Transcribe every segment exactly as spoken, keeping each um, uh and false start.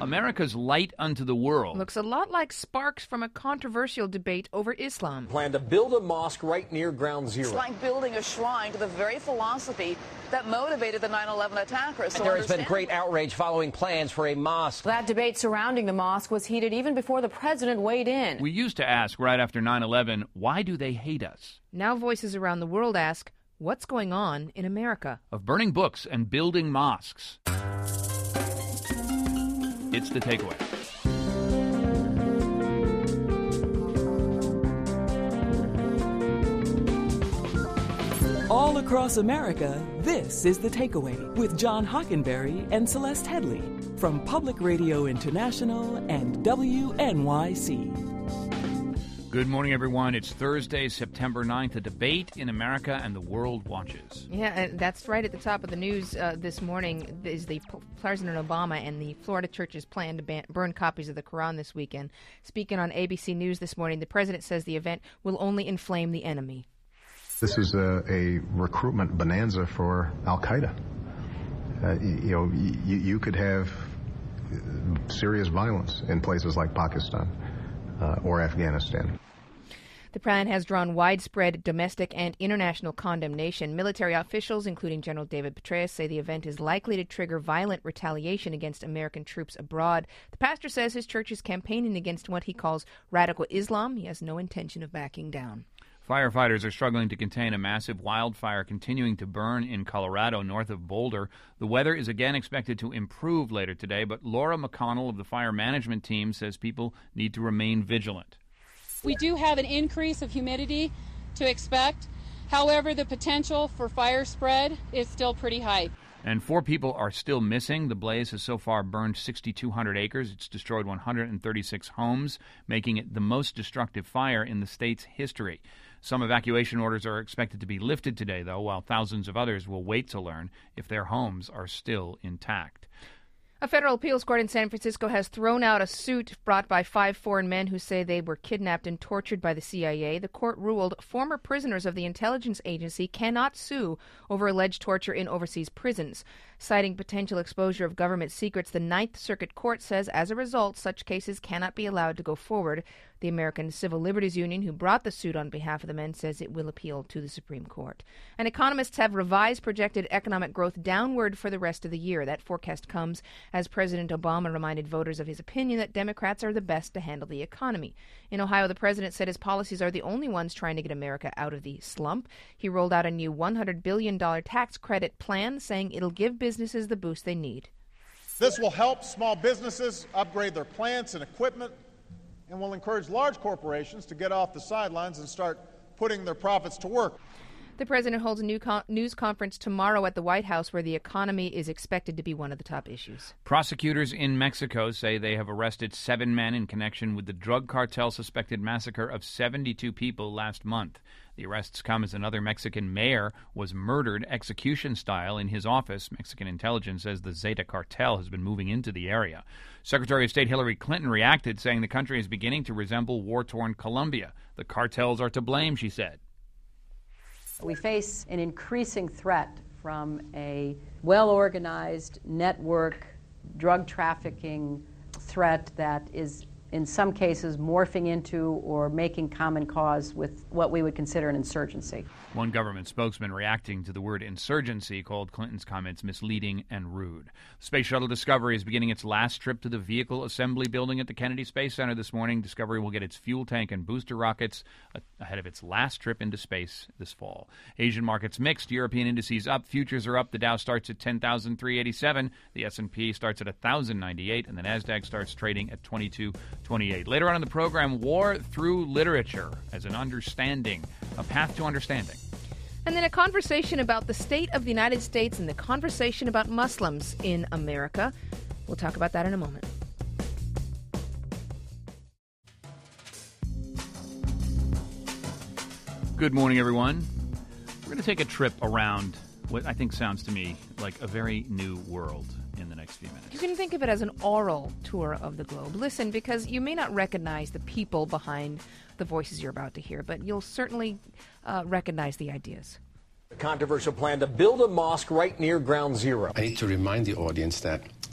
America's light unto the world looks a lot like sparks from a controversial debate over Islam. Plan to build a mosque right near Ground Zero. It's like building a shrine to the very philosophy that motivated the nine eleven attackers. So there has been great outrage following plans for a mosque. That debate surrounding the mosque was heated even before the president weighed in. We used to ask right after nine eleven, why do they hate us? Now voices around the world ask, what's going on in America? Of burning books and building mosques. It's The Takeaway. All across America, this is The Takeaway with John Hockenberry and Celeste Headley from Public Radio International and W N Y C. Good morning, everyone. It's Thursday, September ninth. A debate in America and the world watches. Yeah, and that's right at the top of the news uh, this morning is the President Obama and the Florida churches plan to ban- burn copies of the Quran this weekend. Speaking on A B C News this morning, the president says the event will only inflame the enemy. This is a, a recruitment bonanza for Al-Qaeda. Uh, you, you know, you, you could have serious violence in places like Pakistan uh, or Afghanistan. The plan has drawn widespread domestic and international condemnation. Military officials, including General David Petraeus, say the event is likely to trigger violent retaliation against American troops abroad. The pastor says his church is campaigning against what he calls radical Islam. He has no intention of backing down. Firefighters are struggling to contain a massive wildfire continuing to burn in Colorado north of Boulder. The weather is again expected to improve later today, but Laura McConnell of the fire management team says people need to remain vigilant. We do have an increase of humidity to expect. However, the potential for fire spread is still pretty high. And four people are still missing. The blaze has so far burned six thousand two hundred acres. It's destroyed one hundred thirty-six homes, making it the most destructive fire in the state's history. Some evacuation orders are expected to be lifted today, though, while thousands of others will wait to learn if their homes are still intact. A federal appeals court in San Francisco has thrown out a suit brought by five foreign men who say they were kidnapped and tortured by the C I A. The court ruled former prisoners of the intelligence agency cannot sue over alleged torture in overseas prisons. Citing potential exposure of government secrets, the Ninth Circuit Court says as a result, such cases cannot be allowed to go forward. The American Civil Liberties Union, who brought the suit on behalf of the men, says it will appeal to the Supreme Court. And economists have revised projected economic growth downward for the rest of the year. That forecast comes as President Obama reminded voters of his opinion that Democrats are the best to handle the economy. In Ohio, the president said his policies are the only ones trying to get America out of the slump. He rolled out a new one hundred billion dollars tax credit plan, saying it'll give businesses the boost they need. This will help small businesses upgrade their plants and equipment, and will encourage large corporations to get off the sidelines and start putting their profits to work. The president holds a new con- news conference tomorrow at the White House where the economy is expected to be one of the top issues. Prosecutors in Mexico say they have arrested seven men in connection with the drug cartel suspected massacre of seventy-two people last month. The arrests come as another Mexican mayor was murdered execution-style in his office. Mexican intelligence says the Zeta cartel has been moving into the area. Secretary of State Hillary Clinton reacted, saying the country is beginning to resemble war-torn Colombia. The cartels are to blame, she said. We face an increasing threat from a well-organized network drug trafficking threat that is in some cases morphing into or making common cause with what we would consider an insurgency. One government spokesman reacting to the word insurgency called Clinton's comments misleading and rude. Space Shuttle Discovery is beginning its last trip to the Vehicle Assembly Building at the Kennedy Space Center this morning. Discovery will get its fuel tank and booster rockets ahead of its last trip into space this fall. Asian markets mixed. European indices up. Futures are up. The Dow starts at ten thousand three hundred eighty-seven. The S and P starts at one thousand ninety-eight. And the NASDAQ starts trading at twenty-two twenty-eight. Later on in the program, war through literature as an understanding, a path to understanding. And then a conversation about the state of the United States and the conversation about Muslims in America. We'll talk about that in a moment. Good morning, everyone. We're going to take a trip around what I think sounds to me like a very new world in the next few minutes. You can think of it as an oral tour of the globe. Listen, because you may not recognize the people behind the voices you're about to hear, but you'll certainly uh, recognize the ideas. A controversial plan to build a mosque right near Ground Zero. I need to remind the audience that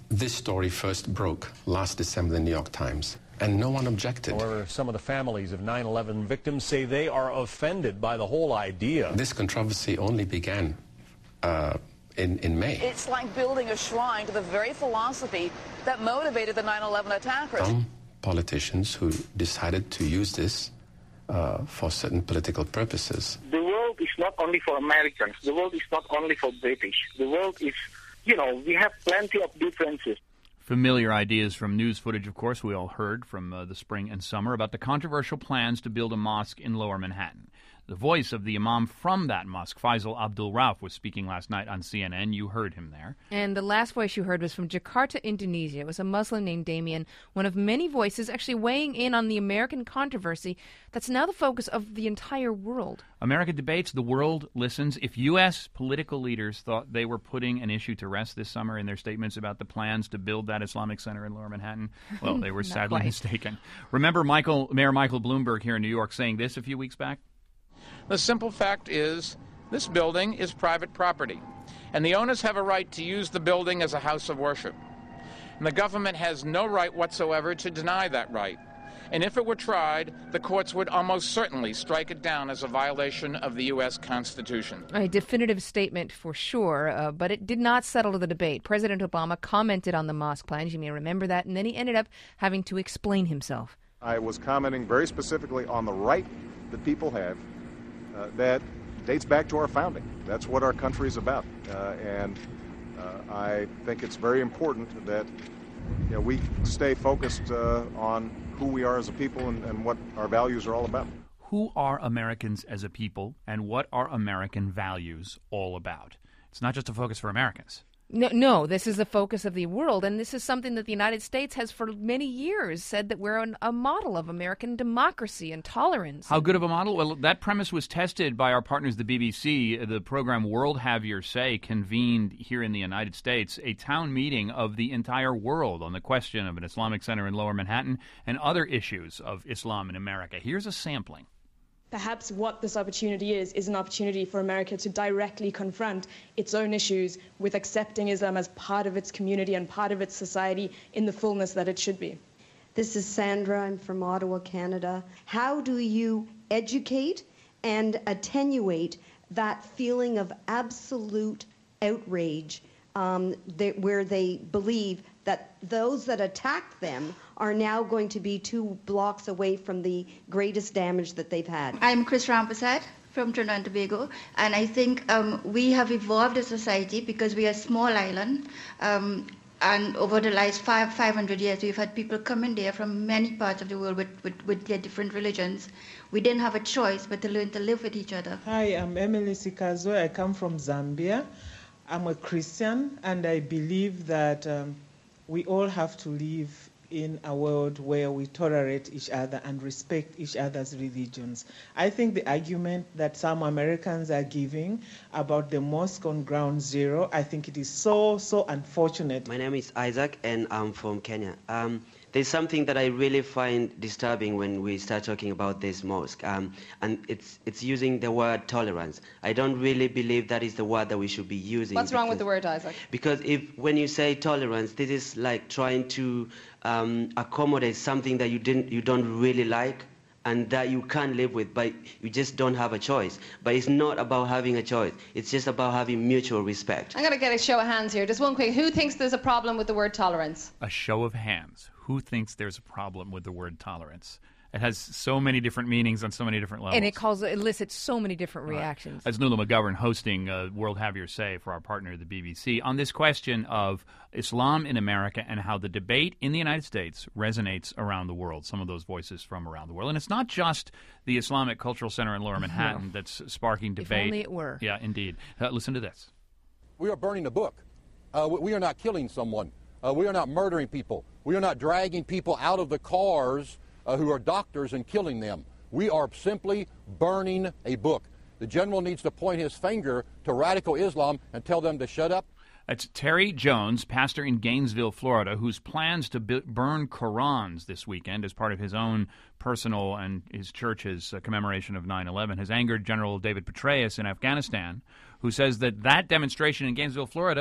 This story first broke last December in the New York Times, and no one objected. However, some of the families of nine eleven victims say they are offended by the whole idea. This controversy only began uh, in, in May. It's like building a shrine to the very philosophy that motivated the nine eleven attackers. Some politicians who decided to use this uh, for certain political purposes. The world is not only for Americans. The world is not only for British. The world is, you know, we have plenty of differences. Familiar ideas from news footage, of course, we all heard from uh, the spring and summer about the controversial plans to build a mosque in Lower Manhattan. The voice of the imam from that mosque, Faisal Abdul Rauf, was speaking last night on C N N. You heard him there. And the last voice you heard was from Jakarta, Indonesia. It was a Muslim named Damien, one of many voices actually weighing in on the American controversy that's now the focus of the entire world. America debates, the world listens. If U S political leaders thought they were putting an issue to rest this summer in their statements about the plans to build that Islamic center in Lower Manhattan, well, they were sadly quite. mistaken. Remember Michael, Mayor Michael Bloomberg here in New York saying this a few weeks back? The simple fact is this building is private property, and the owners have a right to use the building as a house of worship. And the government has no right whatsoever to deny that right. And if it were tried, the courts would almost certainly strike it down as a violation of the U S Constitution. A definitive statement for sure, uh, but it did not settle the debate. President Obama commented on the mosque plans, you may remember that, and then he ended up having to explain himself. I was commenting very specifically on the right that people have uh, that dates back to our founding. That's what our country is about. Uh, and uh, I think it's very important that you know, we stay focused uh, on who we are as a people and, and what our values are all about. Who are Americans as a people, and what are American values all about? It's not just a focus for Americans. No, no, this is the focus of the world, and this is something that the United States has for many years said that we're an, a model of American democracy and tolerance. How good of a model? Well, that premise was tested by our partners, the B B C. The program World Have Your Say convened here in the United States a town meeting of the entire world on the question of an Islamic center in Lower Manhattan and other issues of Islam in America. Here's a sampling. Perhaps what this opportunity is, is an opportunity for America to directly confront its own issues with accepting Islam as part of its community and part of its society in the fullness that it should be. This is Sandra. I'm from Ottawa, Canada. How do you educate and attenuate that feeling of absolute outrage um, that, where they believe that those that attacked them are now going to be two blocks away from the greatest damage that they've had? I'm Chris Rampasad from Trinidad and Tobago, and I think um, we have evolved as a society because we are a small island, um, and over the last five, 500 years we've had people coming there from many parts of the world with, with, with their different religions. We didn't have a choice but to learn to live with each other. Hi, I'm Emily Sikazwe. I come from Zambia. I'm a Christian, and I believe that um, we all have to live in a world where we tolerate each other and respect each other's religions. I think the argument that some Americans are giving about the mosque on Ground Zero, I think it is so, so unfortunate. My name is Isaac, and I'm from Kenya. Um, there's something that I really find disturbing when we start talking about this mosque, um, and it's it's using the word tolerance. I don't really believe that is the word that we should be using. What's wrong with the word, Isaac? Because if when you say tolerance, this is like trying to um, accommodate something that you didn't, you don't really like, and that you can't live with, but you just don't have a choice. But it's not about having a choice. It's just about having mutual respect. I'm going to get a show of hands here. Just one quick. Who thinks there's a problem with the word tolerance? A show of hands. Who thinks there's a problem with the word tolerance? It has so many different meanings on so many different levels. And it calls it elicits so many different right. reactions. As Nuala McGovern hosting uh, World Have Your Say for our partner, the B B C, on this question of Islam in America and how the debate in the United States resonates around the world, some of those voices from around the world. And it's not just the Islamic Cultural Center in Lower Manhattan no. that's sparking debate. If only it were. Yeah, indeed. Uh, listen to this. We are burning a book. Uh, we are not killing someone. Uh, we are not murdering people. We are not dragging people out of the cars uh, who are doctors and killing them. We are simply burning a book. The general needs to point his finger to radical Islam and tell them to shut up. That's Terry Jones, pastor in Gainesville, Florida, whose plans to b- burn Qurans this weekend as part of his own personal and his church's uh, commemoration of nine eleven has angered General David Petraeus in Afghanistan, who says that that demonstration in Gainesville, Florida,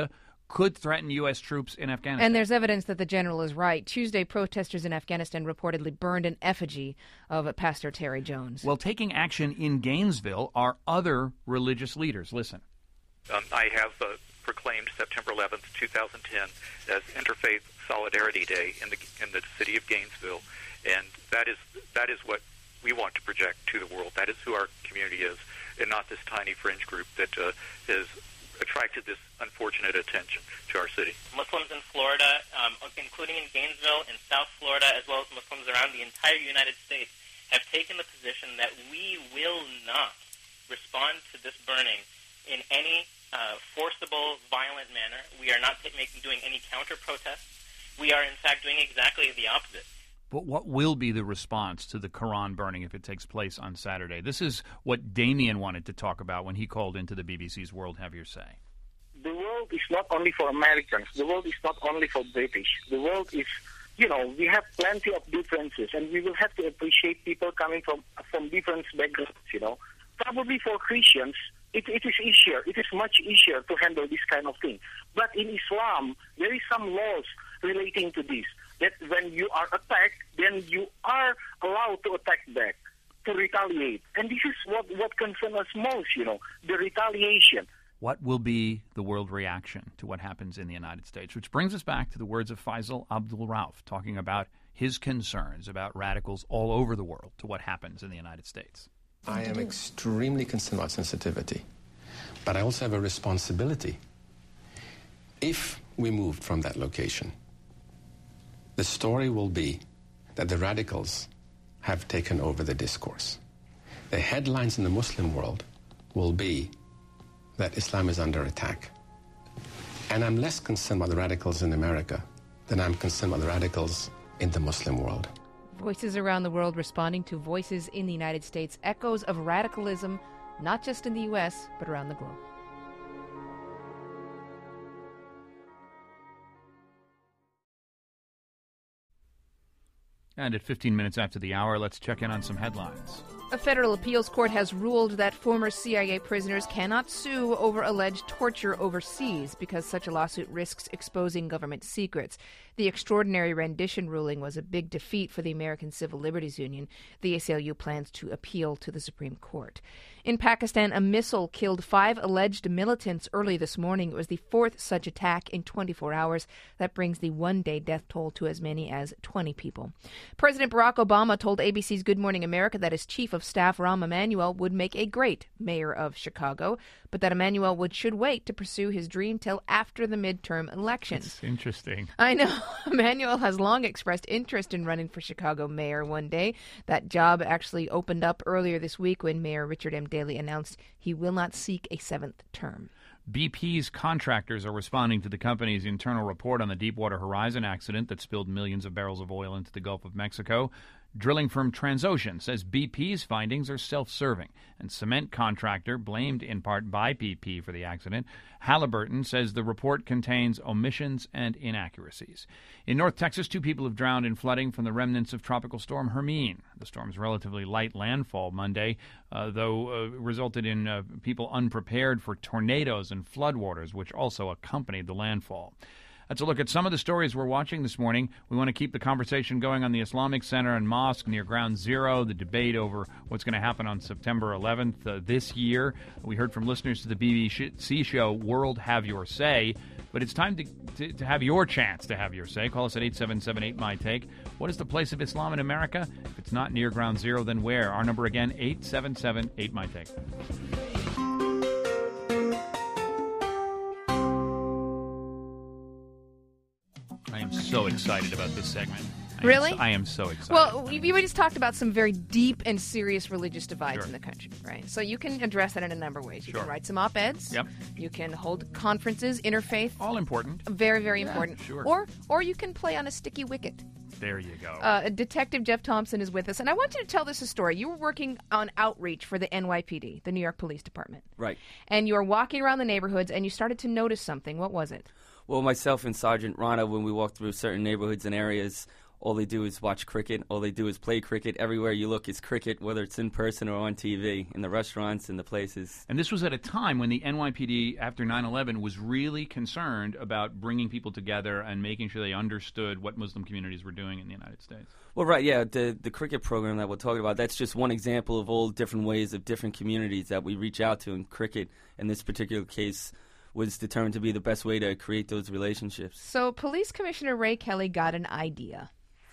could threaten U S troops in Afghanistan. And there's evidence that the general is right. Tuesday, protesters in Afghanistan reportedly burned an effigy of Pastor Terry Jones. Well, taking action in Gainesville are other religious leaders. Listen. Um, I have uh, proclaimed September eleventh, twenty ten as Interfaith Solidarity Day in the in the city of Gainesville, and that is that is what we want to project to the world. That is who our community is, and not this tiny fringe group that uh, has attracted this unfortunate attention to our city. Muslims in Florida, um, including in Gainesville and South Florida, as well as Muslims around the entire United States, have taken the position that we will not respond to this burning in any uh, forcible, violent manner. We are not t- making, doing any counter-protests. We are, in fact, doing exactly the opposite. But what will be the response to the Quran burning if it takes place on Saturday? This is what Damien wanted to talk about when he called into the B B C's World Have Your Say. The world is not only for Americans. The world is not only for British. The world is, you know, we have plenty of differences, and we will have to appreciate people coming from from different backgrounds, you know. Probably for Christians, it, it is easier. It is much easier to handle this kind of thing. But in Islam, there is some laws relating to this, that when you are attacked, then you are allowed to attack back, to retaliate. And this is what, what concerns us most, you know, the retaliation. What will be the world reaction to what happens in the United States? Which brings us back to the words of Faisal Abdul-Rauf, talking about his concerns about radicals all over the world to what happens in the United States. I am extremely concerned about sensitivity, but I also have a responsibility. If we moved from that location, the story will be that the radicals have taken over the discourse. The headlines in the Muslim world will be that Islam is under attack. And I'm less concerned about the radicals in America than I'm concerned about the radicals in the Muslim world. Voices around the world responding to voices in the United States, echoes of radicalism, not just in the U S, but around the globe. And at fifteen minutes after the hour, let's check in on some headlines. A federal appeals court has ruled that former C I A prisoners cannot sue over alleged torture overseas because such a lawsuit risks exposing government secrets. The extraordinary rendition ruling was a big defeat for the American Civil Liberties Union. The A C L U plans to appeal to the Supreme Court. In Pakistan, a missile killed five alleged militants early this morning. It was the fourth such attack in twenty-four hours. That brings the one-day death toll to as many as twenty people. President Barack Obama told A B C's Good Morning America that his chief of staff, Rahm Emanuel, would make a great mayor of Chicago, but that Emanuel would should wait to pursue his dream till after the midterm elections. It's interesting. I know. Emanuel has long expressed interest in running for Chicago mayor one day. That job actually opened up earlier this week when Mayor Richard M. Daley announced he will not seek a seventh term. B P's contractors are responding to the company's internal report on the Deepwater Horizon accident that spilled millions of barrels of oil into the Gulf of Mexico. Drilling firm Transocean says B P's findings are self-serving, and cement contractor blamed in part by B P for the accident. Halliburton says the report contains omissions and inaccuracies. In North Texas, two people have drowned in flooding from the remnants of Tropical Storm Hermine. The storm's relatively light landfall Monday, uh, though uh, resulted in uh, people unprepared for tornadoes and floodwaters, which also accompanied the landfall. That's a look at some of the stories we're watching this morning. We want to keep the conversation going on the Islamic Center and Mosque near Ground Zero, the debate over what's going to happen on September eleventh uh, this year. We heard from listeners to the B B C show World Have Your Say, but it's time to, to, to have your chance to have your say. Call us at eight seven seven eight my take. What is the place of Islam in America? If it's not near Ground Zero, then where? Our number again, eight seven seven eight my take. I am so excited about this segment. I Really? Am so, I am so excited. Well, we, we just talked about some very deep and serious religious divides Sure. in the country, right? So you can address that in a number of ways. You Sure. can write some op-eds. Yep. You can hold conferences, interfaith. All important. Very, very Yeah, important. sure. Or, or you can play on a sticky wicket. There you go. Uh, Detective Jeff Thompson is with us, and I want you to tell this a story. You were working on outreach for the N Y P D, the New York Police Department. Right. And you were walking around the neighborhoods, and you started to notice something. What was it? Well, myself and Sergeant Rana, when we walked through certain neighborhoods and areas, all they do is watch cricket. All they do is play cricket. Everywhere you look is cricket, whether it's in person or on T V, in the restaurants, in the places. And this was at a time when the N Y P D, after nine eleven, was really concerned about bringing people together and making sure they understood what Muslim communities were doing in the United States. Well, right, yeah, the the cricket program that we're talking about, that's just one example of all different ways of different communities that we reach out to. And cricket, in this particular case, was determined to be the best way to create those relationships. So Police Commissioner Ray Kelly got an idea.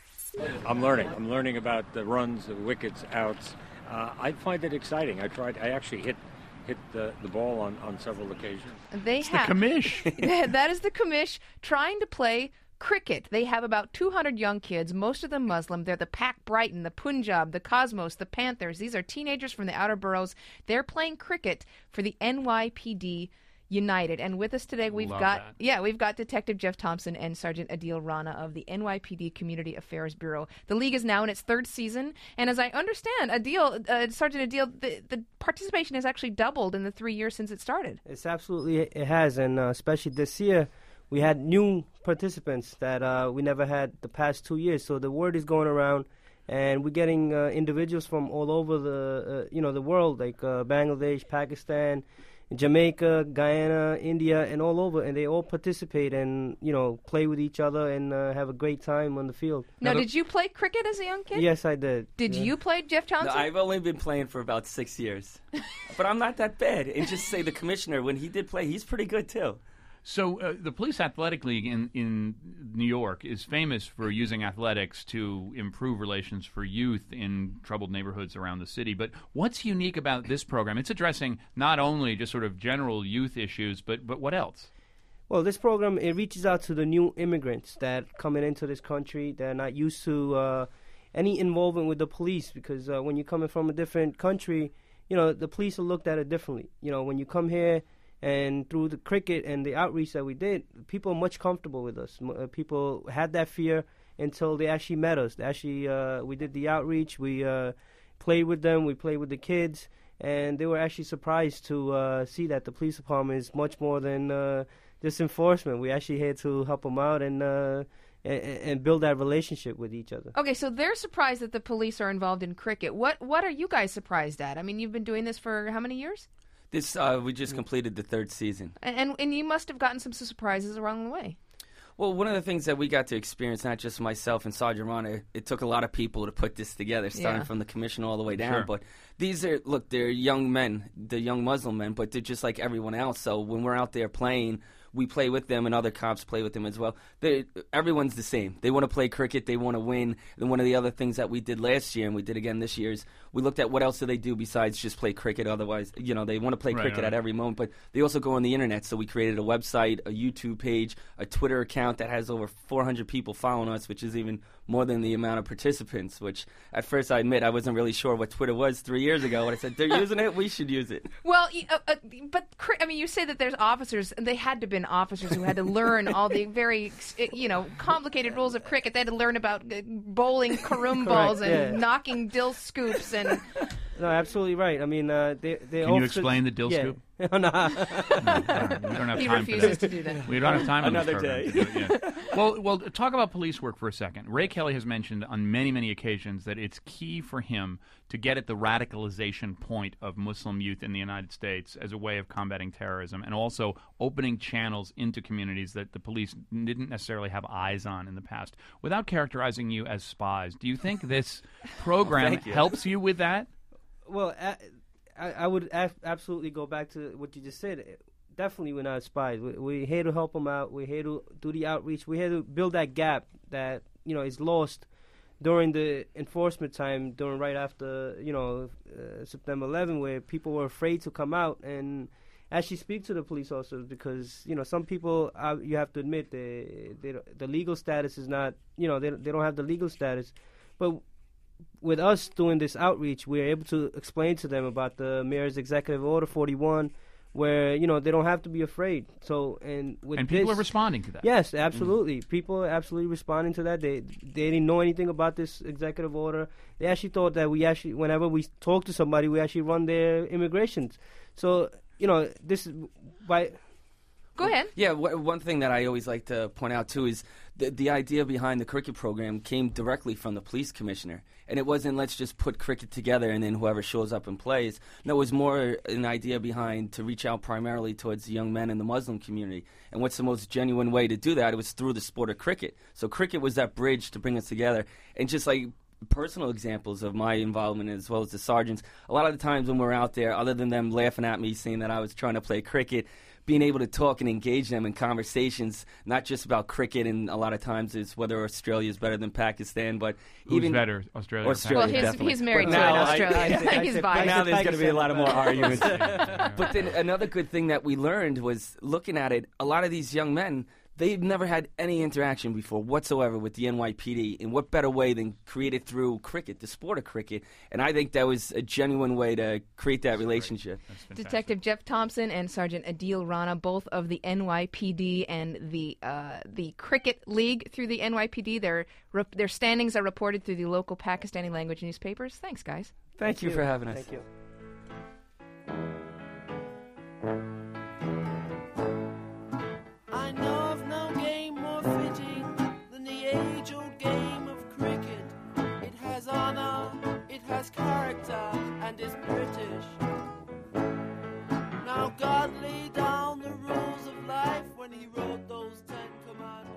I'm learning. I'm learning about the runs, the wickets, outs. Uh, I find it exciting. I tried. I actually hit hit the, the ball on, on several occasions. They it's have the commish. That is the commish trying to play cricket. They have about two hundred young kids, most of them Muslim. They're the Pac Brighton, the Punjab, the Cosmos, the Panthers. These are teenagers from the outer boroughs. They're playing cricket for the N Y P D United. And with us today, we've Love got that. yeah, we've got Detective Jeff Thompson and Sergeant Adil Rana of the N Y P D Community Affairs Bureau. The league is now in its third season, and as I understand, Adil, uh, Sergeant Adil, the, the participation has actually doubled in the three years since it started. It's absolutely it has, and uh, especially this year, we had new participants that uh, we never had the past two years. So the word is going around, and we're getting uh, individuals from all over the uh, you know the world, like uh, Bangladesh, Pakistan, Jamaica, Guyana, India, and all over, and they all participate and, you know, play with each other and uh, have a great time on the field. Now, did you play cricket as a young kid? Yes, I did. Did yeah. you play, Jeff Thompson? No, I've only been playing for about six years. But I'm not that bad. And just say the commissioner, when he did play, he's pretty good, too. So uh, the Police Athletic League in, in New York is famous for using athletics to improve relations for youth in troubled neighborhoods around the city. But what's unique about this program? It's addressing not only just sort of general youth issues, but, but what else? Well, this program, it reaches out to the new immigrants that coming into this country. They're not used to uh, any involvement with the police because uh, when you're coming from a different country, you know, the police are looked at it differently. You know, when you come here, and through the cricket and the outreach that we did, people are much comfortable with us. M- uh, people had that fear until they actually met us. They actually, uh, we did the outreach. We uh, played with them. We played with the kids. And they were actually surprised to uh, see that the police department is much more than uh, just enforcement. We actually had to help them out and, uh, and and build that relationship with each other. Okay, so they're surprised that the police are involved in cricket. What What are you guys surprised at? I mean, you've been doing this for how many years? This uh, we just completed the third season. And, and and you must have gotten some surprises along the way. Well, one of the things that we got to experience, not just myself and Sergeant Rana, it took a lot of people to put this together, starting Yeah. from the commissioner all the way down. Sure. But these are, look, they're young men, they're young Muslim men, but they're just like everyone else. So when we're out there playing, we play with them, and other cops play with them as well. They, everyone's the same. They want to play cricket. They want to win. And one of the other things that we did last year, and we did again this year, is we looked at what else do they do besides just play cricket. Otherwise, you know, they want to play Right, cricket right. at every moment, but they also go on the internet. So we created a website, a YouTube page, a Twitter account that has over four hundred people following us, which is even more than the amount of participants, which at first I admit I wasn't really sure what Twitter was three years ago. When I said, they're using it, we should use it. Well, y- uh, uh, but cri- I mean, you say that there's officers, and they had to have been officers who had to learn all the very, uh, you know, complicated rules of cricket. They had to learn about uh, bowling carom balls and yeah. knocking dill scoops and. No, absolutely right. I mean, uh, they they. Can you officers- explain the dill yeah. scoop? no. No, uh, we don't have He time refuses for that. to do that. We don't have time on this Another program day. to do it, yeah. Well, well, talk about police work for a second. Ray Kelly has mentioned on many, many occasions that it's key for him to get at the radicalization point of Muslim youth in the United States as a way of combating terrorism and also opening channels into communities that the police didn't necessarily have eyes on in the past. Without characterizing you as spies, do you think this program Thank you. helps you with that? Well, a- I, I would a- absolutely go back to what you just said. Definitely, we're not spies. We, we're here to help them out. We're here to do the outreach. We're here to build that gap that, you know, is lost during the enforcement time, during right after, you know, uh, September eleventh, where people were afraid to come out and actually speak to the police officers because, you know, some people, uh, you have to admit, they, they, the legal status is not, you know, they, they don't have the legal status. But with us doing this outreach, we're able to explain to them about the mayor's executive order forty-one, where, you know, they don't have to be afraid. So, and with And people this- are responding to that. Yes, absolutely. Mm. People are absolutely responding to that. They they didn't know anything about this executive order. They actually thought that we actually, whenever we talk to somebody, we actually run their immigrations. So, you know, this is by. Go ahead. Yeah, w- one thing that I always like to point out, too, is the, the idea behind the cricket program came directly from the police commissioner. And it wasn't, let's just put cricket together and then whoever shows up and plays. No, it was more an idea behind to reach out primarily towards the young men in the Muslim community. And what's the most genuine way to do that? It was through the sport of cricket. So cricket was that bridge to bring us together. And just like personal examples of my involvement as well as the sergeants, a lot of the times when we're out there, other than them laughing at me saying that I was trying to play cricket, being able to talk and engage them in conversations, not just about cricket, and a lot of times it's whether Australia is better than Pakistan, but Who's even better, Australia or Australia, Well, he's, definitely. he's married But to now an I- Australian. I think- I he's think- biased. Now there's going to be a lot of more arguments. Yeah. But then another good thing that we learned was looking at it, a lot of these young men, they've never had any interaction before whatsoever with the N Y P D. And what better way than create it through cricket, the sport of cricket? And I think that was a genuine way to create that relationship. Detective Jeff Thompson and Sergeant Adil Rana, both of the N Y P D and the uh, the Cricket League through the N Y P D. Their their standings are reported through the local Pakistani language newspapers. Thanks, guys. Thank, you for having us. Thank you. I know of no game more fitting than the age-old game of cricket. It has honor, it has character, and is British. Now God laid down the rules of life when he wrote those Ten Commandments.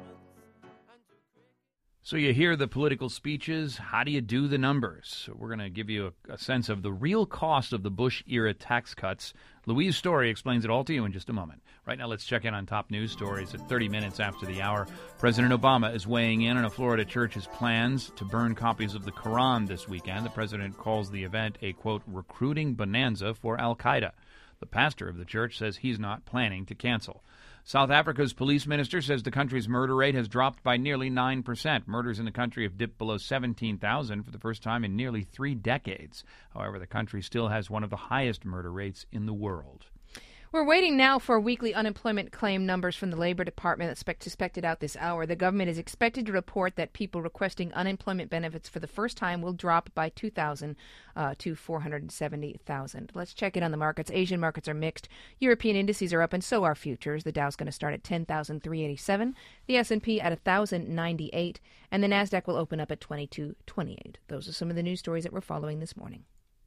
So you hear the political speeches. How do you do the numbers? So we're going to give you a, a sense of the real cost of the Bush-era tax cuts. Louise Story explains it all to you in just a moment. Right now, let's check in on top news stories at thirty minutes after the hour. President Obama is weighing in on a Florida church's plans to burn copies of the Quran this weekend. The president calls the event a, quote, recruiting bonanza for al-Qaeda. The pastor of the church says he's not planning to cancel. South Africa's police minister says the country's murder rate has dropped by nearly nine percent. Murders in the country have dipped below seventeen thousand for the first time in nearly three decades. However, the country still has one of the highest murder rates in the world. We're waiting now for weekly unemployment claim numbers from the Labor Department that's expected out this hour. The government is expected to report that people requesting unemployment benefits for the first time will drop by two thousand uh, to four hundred seventy thousand. Let's check in on the markets. Asian markets are mixed. European indices are up, and so are futures. The Dow's going to start at ten thousand three hundred eighty-seven, the S and P at one thousand ninety-eight, and the Nasdaq will open up at twenty-two twenty-eight. Those are some of the news stories that we're following this morning.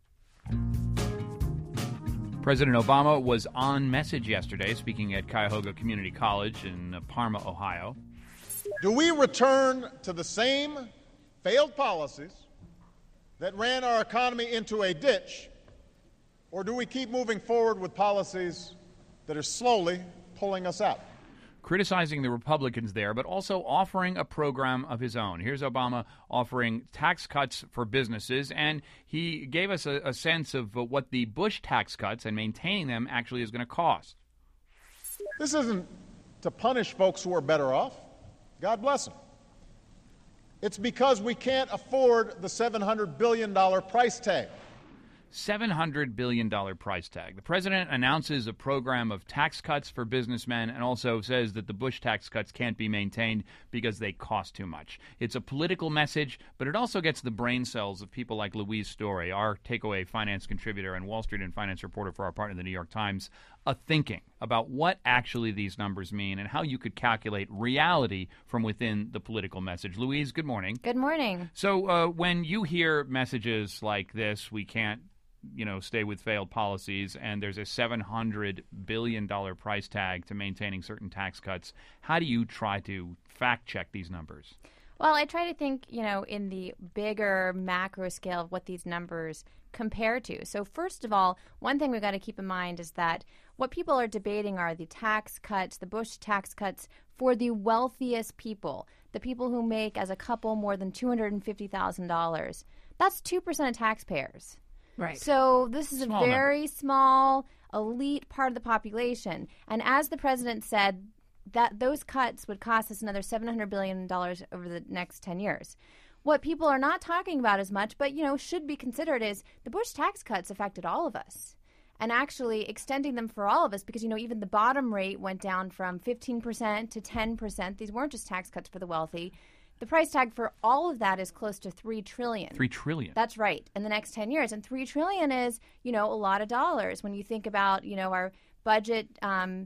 President Obama was on message yesterday, speaking at Cuyahoga Community College in Parma, Ohio. Do we return to the same failed policies that ran our economy into a ditch, or do we keep moving forward with policies that are slowly pulling us out? Criticizing the Republicans there, but also offering a program of his own. Here's Obama offering tax cuts for businesses, and he gave us a, a sense of uh, what the Bush tax cuts and maintaining them actually is going to cost. This isn't to punish folks who are better off. God bless them. It's because we can't afford the seven hundred billion dollars price tag. seven hundred billion dollars price tag. The president announces a program of tax cuts for businessmen and also says that the Bush tax cuts can't be maintained because they cost too much. It's a political message, but it also gets the brain cells of people like Louise Story, our takeaway finance contributor and Wall Street and finance reporter for our partner, the New York Times, a thinking about what actually these numbers mean and how you could calculate reality from within the political message. Louise, good morning. Good morning. So uh, when you hear messages like this, we can't you know, stay with failed policies, and there's a seven hundred billion dollars price tag to maintaining certain tax cuts. How do you try to fact-check these numbers? Well, I try to think, you know, in the bigger macro scale of what these numbers compare to. So first of all, one thing we've got to keep in mind is that what people are debating are the tax cuts, the Bush tax cuts for the wealthiest people, the people who make as a couple more than two hundred fifty thousand dollars. That's two percent of taxpayers. Right. So this is Small a very number. small, elite part of the population. And as the president said, that those cuts would cost us another seven hundred billion dollars over the next ten years. What people are not talking about as much, but, you know, should be considered is the Bush tax cuts affected all of us. And actually extending them for all of us because, you know, even the bottom rate went down from fifteen percent to ten percent. These weren't just tax cuts for the wealthy. The price tag for all of that is close to three trillion dollars. Three trillion dollars. That's right, in the next ten years. And three trillion dollars is, you know, a lot of dollars. When you think about, you know, our budget um,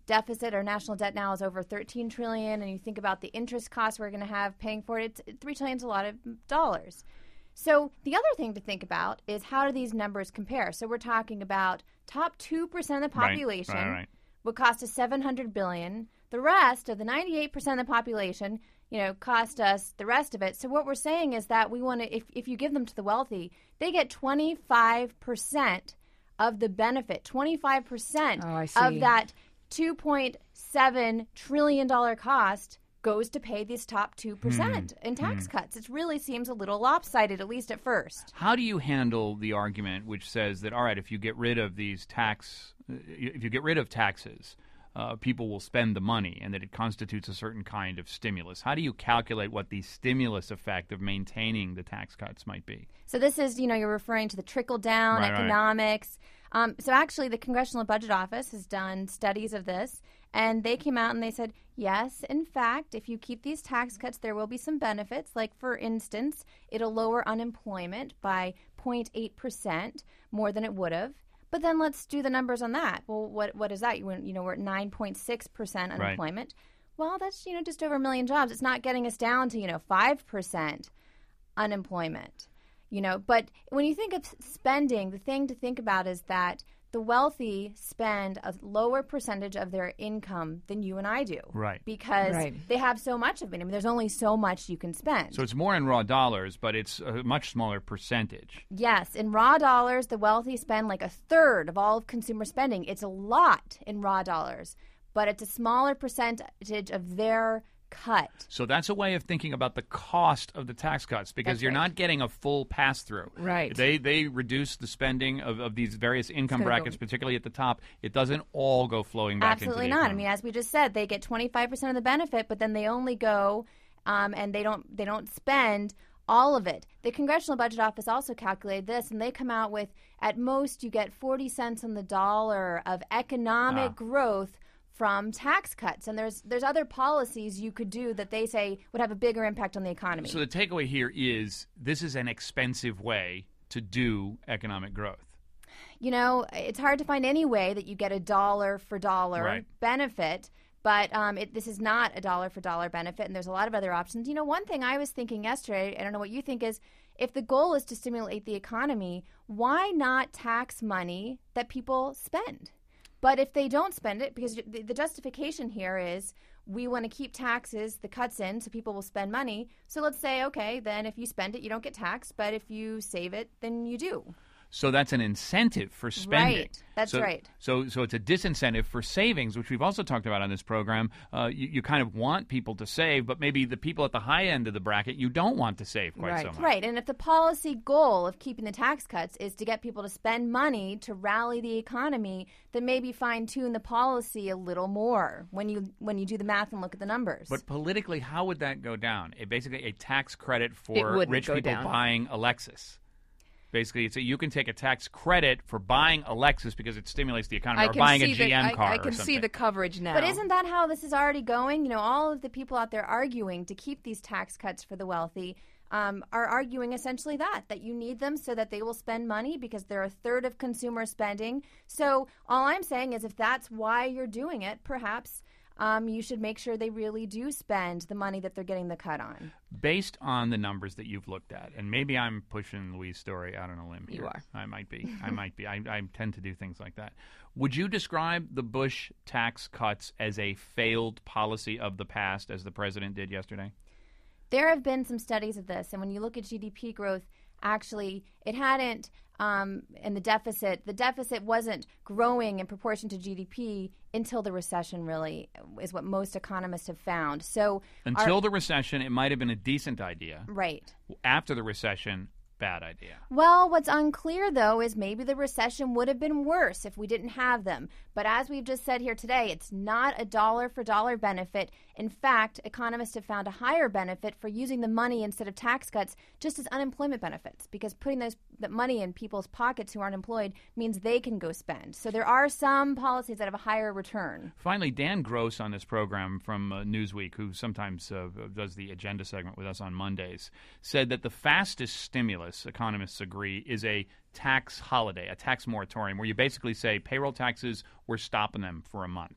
deficit, our national debt now is over thirteen trillion dollars, and you think about the interest costs we're going to have paying for it, it's, three trillion dollars is a lot of dollars. So the other thing to think about is how do these numbers compare? So we're talking about top two percent of the population right, right, right. would cost us seven hundred billion dollars. The rest of the ninety-eight percent of the population, you know, cost us the rest of it. So what we're saying is that we want to, if, if you give them to the wealthy, they get twenty-five percent of the benefit, twenty-five percent Oh, I see. of that two point seven trillion dollars cost goes to pay these top two percent Hmm. in tax Hmm. cuts. It really seems a little lopsided, at least at first. How do you handle the argument which says that, all right, if you get rid of these tax, uh, if you get rid of taxes, uh, people will spend the money and that it constitutes a certain kind of stimulus? How do you calculate what the stimulus effect of maintaining the tax cuts might be? So this is, you know, you're referring to the trickle-down Right, right. economics. Um, so actually, the Congressional Budget Office has done studies of this, and they came out and they said, yes, in fact, if you keep these tax cuts, there will be some benefits. Like, for instance, it'll lower unemployment by zero point eight percent more than it would have. But then let's do the numbers on that. Well, what what is that? You, you know, we're at nine point six percent Right. unemployment. Well, that's, you know, just over a million jobs. It's not getting us down to, you know, five percent unemployment. You know, but when you think of spending, the thing to think about is that the wealthy spend a lower percentage of their income than you and I do. Right. Because Right. they have so much of it. I mean, there's only so much you can spend. So it's more in raw dollars, but it's a much smaller percentage. Yes, in raw dollars, the wealthy spend like a third of all of consumer spending. It's a lot in raw dollars, but it's a smaller percentage of their cut. So that's a way of thinking about the cost of the tax cuts because That's you're right. not getting a full pass-through. Right. They they reduce the spending of, of these various income gonna brackets, go- particularly at the top. It doesn't all go flowing back Absolutely into the not. I economy. mean, as we just said, they get twenty-five percent of the benefit, but then they only go um, and they don't they don't spend all of it. The Congressional Budget Office also calculated this, and they come out with at most you get forty cents on the dollar of economic Ah. growth from tax cuts. And there's there's other policies you could do that they say would have a bigger impact on the economy. So the takeaway here is this is an expensive way to do economic growth. You know, it's hard to find any way that you get a dollar for dollar Right. benefit, but um, it, this is not a dollar for dollar benefit, and there's a lot of other options. You know, one thing I was thinking yesterday, I don't know what you think, is if the goal is to stimulate the economy, why not tax money that people spend? But if they don't spend it, because the, the justification here is we want to keep taxes, the cuts in, so people will spend money. So let's say, okay, then if you spend it, you don't get taxed, but if you save it, then you do. So that's an incentive for spending. Right. That's so, right. So, so it's a disincentive for savings, which we've also talked about on this program. Uh, you, you kind of want people to save, but maybe the people at the high end of the bracket you don't want to save quite Right. so much. Right, and if the policy goal of keeping the tax cuts is to get people to spend money to rally the economy, then maybe fine-tune the policy a little more when you when you do the math and look at the numbers. But politically, how would that go down? It, basically, a tax credit It for wouldn't rich go people down. buying a Lexus. Basically, it's a, you can take a tax credit for buying a Lexus because it stimulates the economy, I or can buying see a G M the, car I, I or can something. see the coverage now. But isn't that how this is already going? You know, all of the people out there arguing to keep these tax cuts for the wealthy um, are arguing essentially that, that you need them so that they will spend money because they're a third of consumer spending. So all I'm saying is if that's why you're doing it, perhaps um, you should make sure they really do spend the money that they're getting the cut on. Based on the numbers that you've looked at, and maybe I'm pushing Louise' story out on a limb here. You are. I might be. I might be. I, I tend to do things like that. Would you describe the Bush tax cuts as a failed policy of the past, as the president did yesterday? There have been some studies of this, and when you look at G D P growth, actually, it hadn't, um, and the deficit, the deficit wasn't growing in proportion to G D P until the recession, really, is what most economists have found. So Until our, the recession, it might have been a decent idea. right. After the recession, bad idea. Well, what's unclear, though, is maybe the recession would have been worse if we didn't have them. But as we've just said here today, it's not a dollar-for-dollar benefit. In fact, economists have found a higher benefit for using the money instead of tax cuts just as unemployment benefits, because putting those that money in people's pockets who aren't employed means they can go spend. So there are some policies that have a higher return. Finally, Dan Gross on this program from uh, Newsweek, who sometimes uh, does the agenda segment with us on Mondays, said that the fastest stimulus, economists agree, is a tax holiday, a tax moratorium, where you basically say payroll taxes, we're stopping them for a month.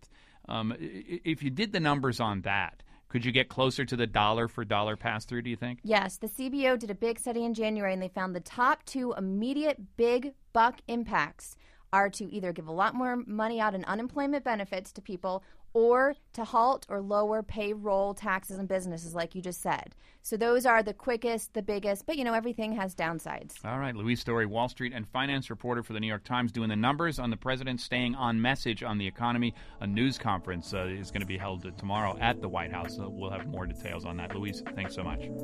Um, if you did the numbers on that, could you get closer to the dollar for dollar pass through, do you think? Yes. The C B O did a big study in January, and they found the top two immediate big buck impacts are to either give a lot more money out in unemployment benefits to people or to halt or lower payroll taxes and businesses, like you just said. So those are the quickest, the biggest, but, you know, everything has downsides. All right, Louise Story, Wall Street and finance reporter for the New York Times, doing the numbers on the president staying on message on the economy. A news conference uh, is going to be held tomorrow at the White House. So we'll have more details on that. Louise, thanks so much.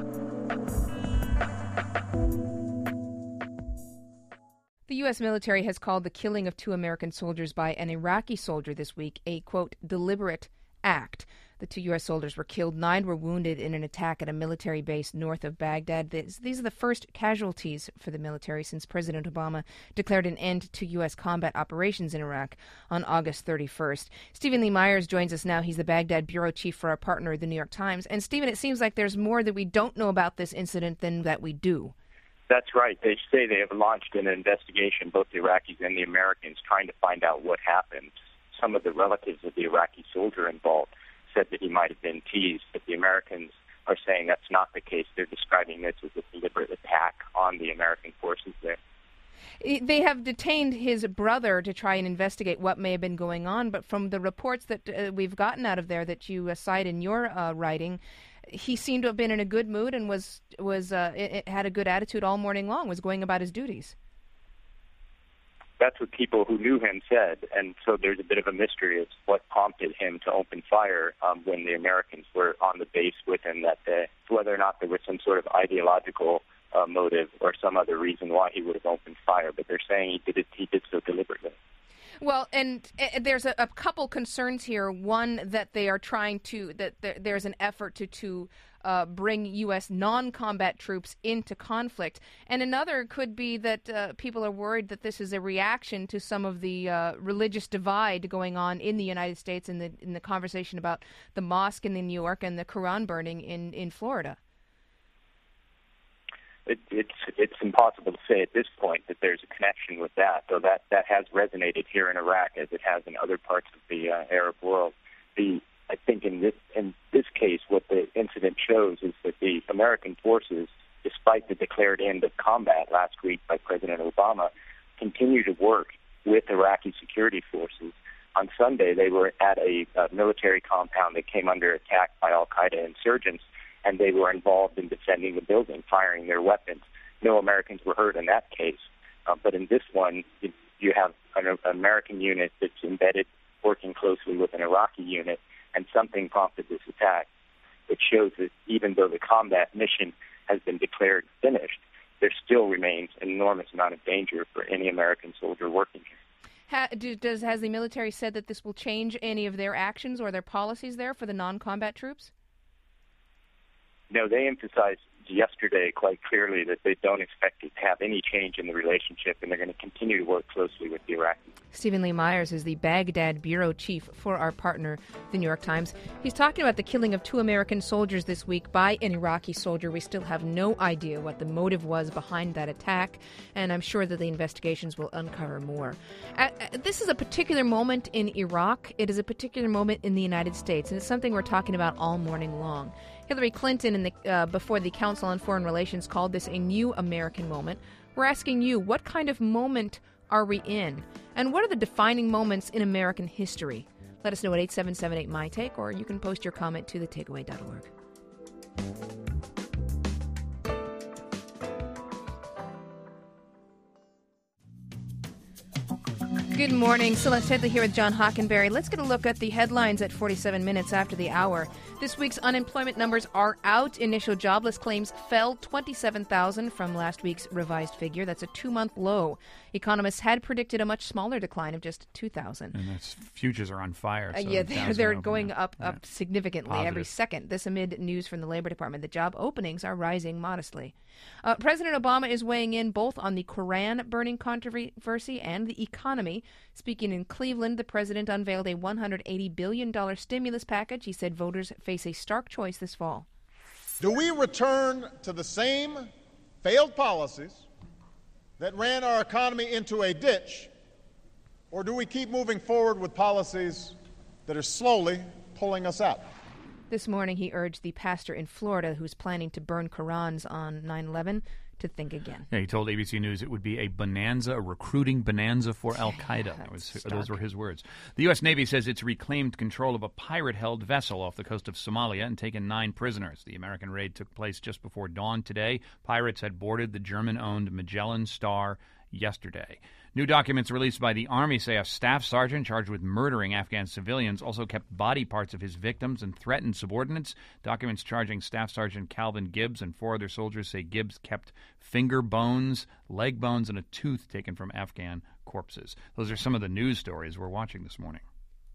The U S military has called the killing of two American soldiers by an Iraqi soldier this week a, quote, deliberate act. The two U S soldiers were killed. Nine were wounded in an attack at a military base north of Baghdad. This, these are the first casualties for the military since President Obama declared an end to U S combat operations in Iraq on August thirty-first. Stephen Lee Myers joins us now. He's the Baghdad bureau chief for our partner, the New York Times. And, Stephen, it seems like there's more that we don't know about this incident than that we do. That's right. They say they have launched an investigation, both the Iraqis and the Americans, trying to find out what happened. Some of the relatives of the Iraqi soldier involved said that he might have been teased, but the Americans are saying that's not the case. They're describing this as a deliberate attack on the American forces there. They have detained his brother to try and investigate what may have been going on, but from the reports that uh, we've gotten out of there that you uh, cite in your uh, writing, he seemed to have been in a good mood and was was uh, it, it had a good attitude all morning long, was going about his duties. That's what people who knew him said, and so there's a bit of a mystery as to what prompted him to open fire um, when the Americans were on the base with him that day, whether or not there was some sort of ideological uh, motive or some other reason why he would have opened fire, but they're saying he did it, he did so deliberately. Well, and uh, there's a, a couple concerns here. One, that they are trying to, that there, there's an effort to, to uh, bring U S non-combat troops into conflict. And another could be that uh, people are worried that this is a reaction to some of the uh, religious divide going on in the United States in the in the conversation about the mosque in New York and the Quran burning in, in Florida. It, it's it's impossible to say at this point that there's a connection with that, though that, that has resonated here in Iraq as it has in other parts of the uh, Arab world. The I think in this in this case, what the incident shows is that the American forces, despite the declared end of combat last week by President Obama, continue to work with Iraqi security forces. On Sunday, they were at a, a military compound that came under attack by al-Qaeda insurgents, and they were involved in defending the building, firing their weapons. No Americans were hurt in that case. Uh, but in this one, you, you have an, an American unit that's embedded, working closely with an Iraqi unit, and something prompted this attack. It shows that even though the combat mission has been declared finished, there still remains an enormous amount of danger for any American soldier working here. Ha, do, does, has the military said that this will change any of their actions or their policies there for the non-combat troops? No, they emphasized yesterday quite clearly that they don't expect it to have any change in the relationship, and they're going to continue to work closely with the Iraqis. Stephen Lee Myers is the Baghdad bureau chief for our partner, the New York Times. He's talking about the killing of two American soldiers this week by an Iraqi soldier. We still have no idea what the motive was behind that attack, and I'm sure that the investigations will uncover more. Uh, this is a particular moment in Iraq. It is a particular moment in the United States, and it's something we're talking about all morning long. Hillary Clinton, in the, uh, before the Council on Foreign Relations, called this a new American moment. We're asking you, what kind of moment are we in? And what are the defining moments in American history? Let us know at eight seven seven eight, M Y Take, or you can post your comment to the takeaway dot org. Good morning. Celeste Headley here with John Hockenberry. Let's get a look at the headlines at forty-seven minutes after the hour. This week's unemployment numbers are out. Initial jobless claims fell twenty-seven thousand from last week's revised figure. That's a two-month low. Economists had predicted a much smaller decline of just two thousand. And that's, futures are on fire. So uh, yeah, they're, they're going up, yeah. up significantly Positive. every second. This amid news from the Labor Department that job openings are rising modestly. Uh, President Obama is weighing in both on the Quran burning controversy and the economy. Speaking in Cleveland, the president unveiled a one hundred eighty billion dollars stimulus package. He said voters face a stark choice this fall. Do we return to the same failed policies that ran our economy into a ditch, or do we keep moving forward with policies that are slowly pulling us out. This morning, he urged the pastor in Florida who's planning to burn Qurans on nine eleven to think again. Yeah, he told A B C News it would be a bonanza, a recruiting bonanza for Al-Qaeda. That was, those were his words. The U S. Navy says it's reclaimed control of a pirate-held vessel off the coast of Somalia and taken nine prisoners. The American raid took place just before dawn today. Pirates had boarded the German-owned Magellan Star yesterday. New documents released by the Army say a staff sergeant charged with murdering Afghan civilians also kept body parts of his victims and threatened subordinates. Documents charging Staff Sergeant Calvin Gibbs and four other soldiers say Gibbs kept finger bones, leg bones, and a tooth taken from Afghan corpses. Those are some of the news stories we're watching this morning.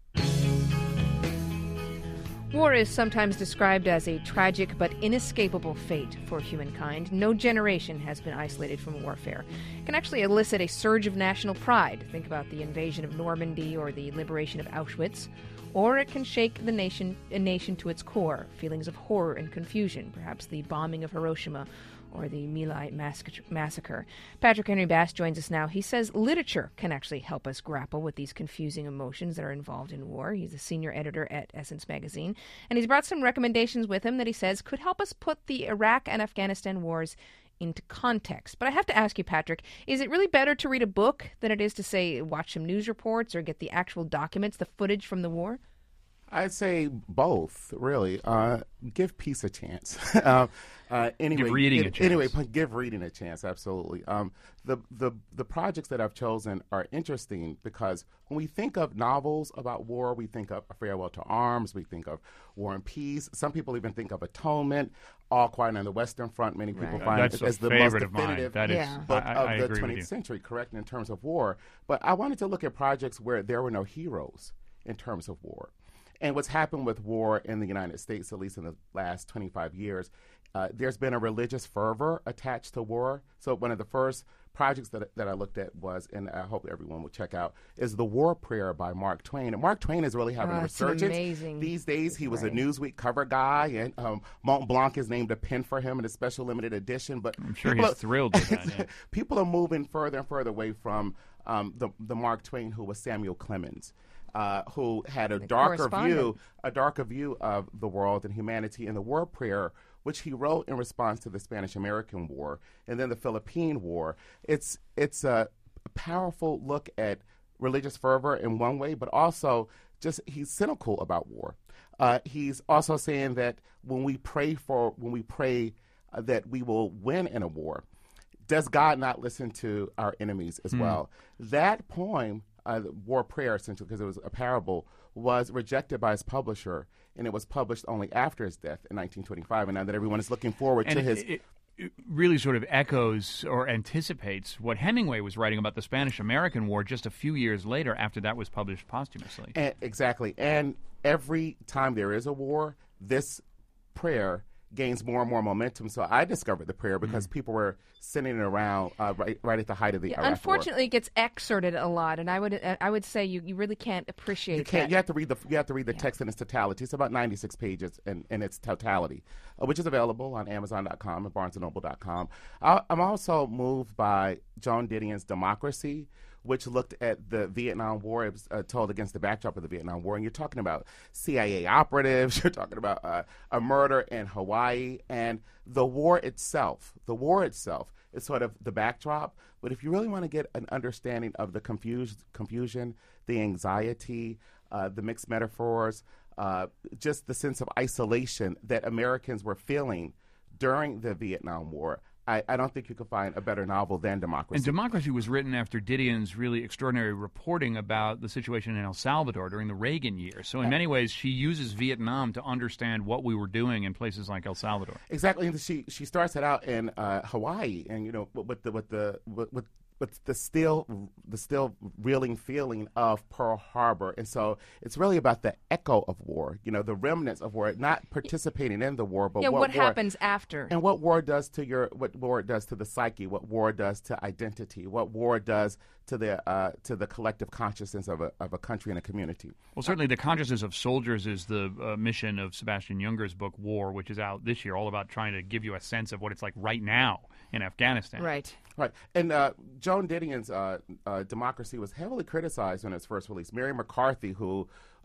War is sometimes described as a tragic but inescapable fate for humankind. No generation has been isolated from warfare. It can actually elicit a surge of national pride. Think about the invasion of Normandy or the liberation of Auschwitz. Or it can shake the nation, a nation to its core. Feelings of horror and confusion, perhaps the bombing of Hiroshima or the My Lai massacre. Patrick Henry Bass joins us now. He says literature can actually help us grapple with these confusing emotions that are involved in war. He's a senior editor at Essence Magazine, and he's brought some recommendations with him that he says could help us put the Iraq and Afghanistan wars into context. But I have to ask you, Patrick, is it really better to read a book than it is to, say, watch some news reports or get the actual documents, the footage from the war? I'd say both, really. Uh, give peace a chance. uh, uh, anyway, give reading it, a chance. Anyway, give reading a chance, absolutely. Um, the, the, the projects that I've chosen are interesting because when we think of novels about war, we think of A Farewell to Arms, we think of War and Peace. Some people even think of Atonement, All Quiet on the Western Front. Many people Right. find That's it a as the most favorite of mine. definitive That is- Yeah. book I- I of agree the with twentieth you. century, correct, in terms of war. But I wanted to look at projects where there were no heroes in terms of war. And what's happened with war in the United States, at least in the last twenty-five years, uh, there's been a religious fervor attached to war. So one of the first projects that, that I looked at was, and I hope everyone will check out, is The War Prayer by Mark Twain. And Mark Twain is really having Oh, a it's an resurgence. amazing These days, he was right. a Newsweek cover guy, and um, Mont Blanc has named a pen for him in a special limited edition. But I'm sure people he's are- thrilled with that. Yeah. people are moving further and further away from um, the, the Mark Twain who was Samuel Clemens. Uh, who had a The darker correspondent. view, a darker view of the world and humanity in the War Prayer, which he wrote in response to the Spanish-American War and then the Philippine War. It's it's a powerful look at religious fervor in one way, but also just he's cynical about war. Uh, he's also saying that when we pray for, when we pray uh, that we will win in a war, does God not listen to our enemies as Hmm. well? That poem, uh, the War Prayer, essentially, because it was a parable, was rejected by his publisher, and it was published only after his death in nineteen twenty-five. And now that everyone is looking forward And to it, his it, it really sort of echoes or anticipates what Hemingway was writing about the Spanish-American War just a few years later after that was published posthumously. And, exactly. And every time there is a war, this prayer gains more and more momentum. So I discovered the prayer because Mm. people were sending it around uh, right, right at the height of the Yeah, Iraq War. unfortunately, it gets excerpted a lot, and I would uh, I would say you, you really can't appreciate You can't. that. You have to read the. You have to read the text in its totality. It's about ninety-six pages in, in its totality, uh, which is available on Amazon dot com and Barnes and Noble dot com. I, I'm also moved by Joan Didion's Democracy, which looked at the Vietnam War. It was uh, told against the backdrop of the Vietnam War, and you're talking about C I A operatives. You're talking about uh, a murder in Hawaii, and the war itself. The war itself is sort of the backdrop. But if you really want to get an understanding of the confuse, confusion, the anxiety, uh, the mixed metaphors, uh, just the sense of isolation that Americans were feeling during the Vietnam War, I, I don't think you could find a better novel than Democracy. And Democracy was written after Didion's really extraordinary reporting about the situation in El Salvador during the Reagan years. So in many ways, she uses Vietnam to understand what we were doing in places like El Salvador. Exactly. And she she starts it out in uh, Hawaii, and you know, with the with the with, with with the still the still reeling feeling of Pearl Harbor, and so it's really about the echo of war. You know, the remnants of war, not participating in the war, but yeah, what, what war, happens after? and what war does to your what war does to the psyche, what war does to identity, what war does to the uh, to the collective consciousness of a of a country and a community. Well, certainly the consciousness of soldiers is the uh, mission of Sebastian Junger's book, War, which is out this year, all about trying to give you a sense of what it's like right now in Afghanistan. Right. Right. And uh, Joan Didion's uh, uh, Democracy was heavily criticized when it was first released. Mary McCarthy, who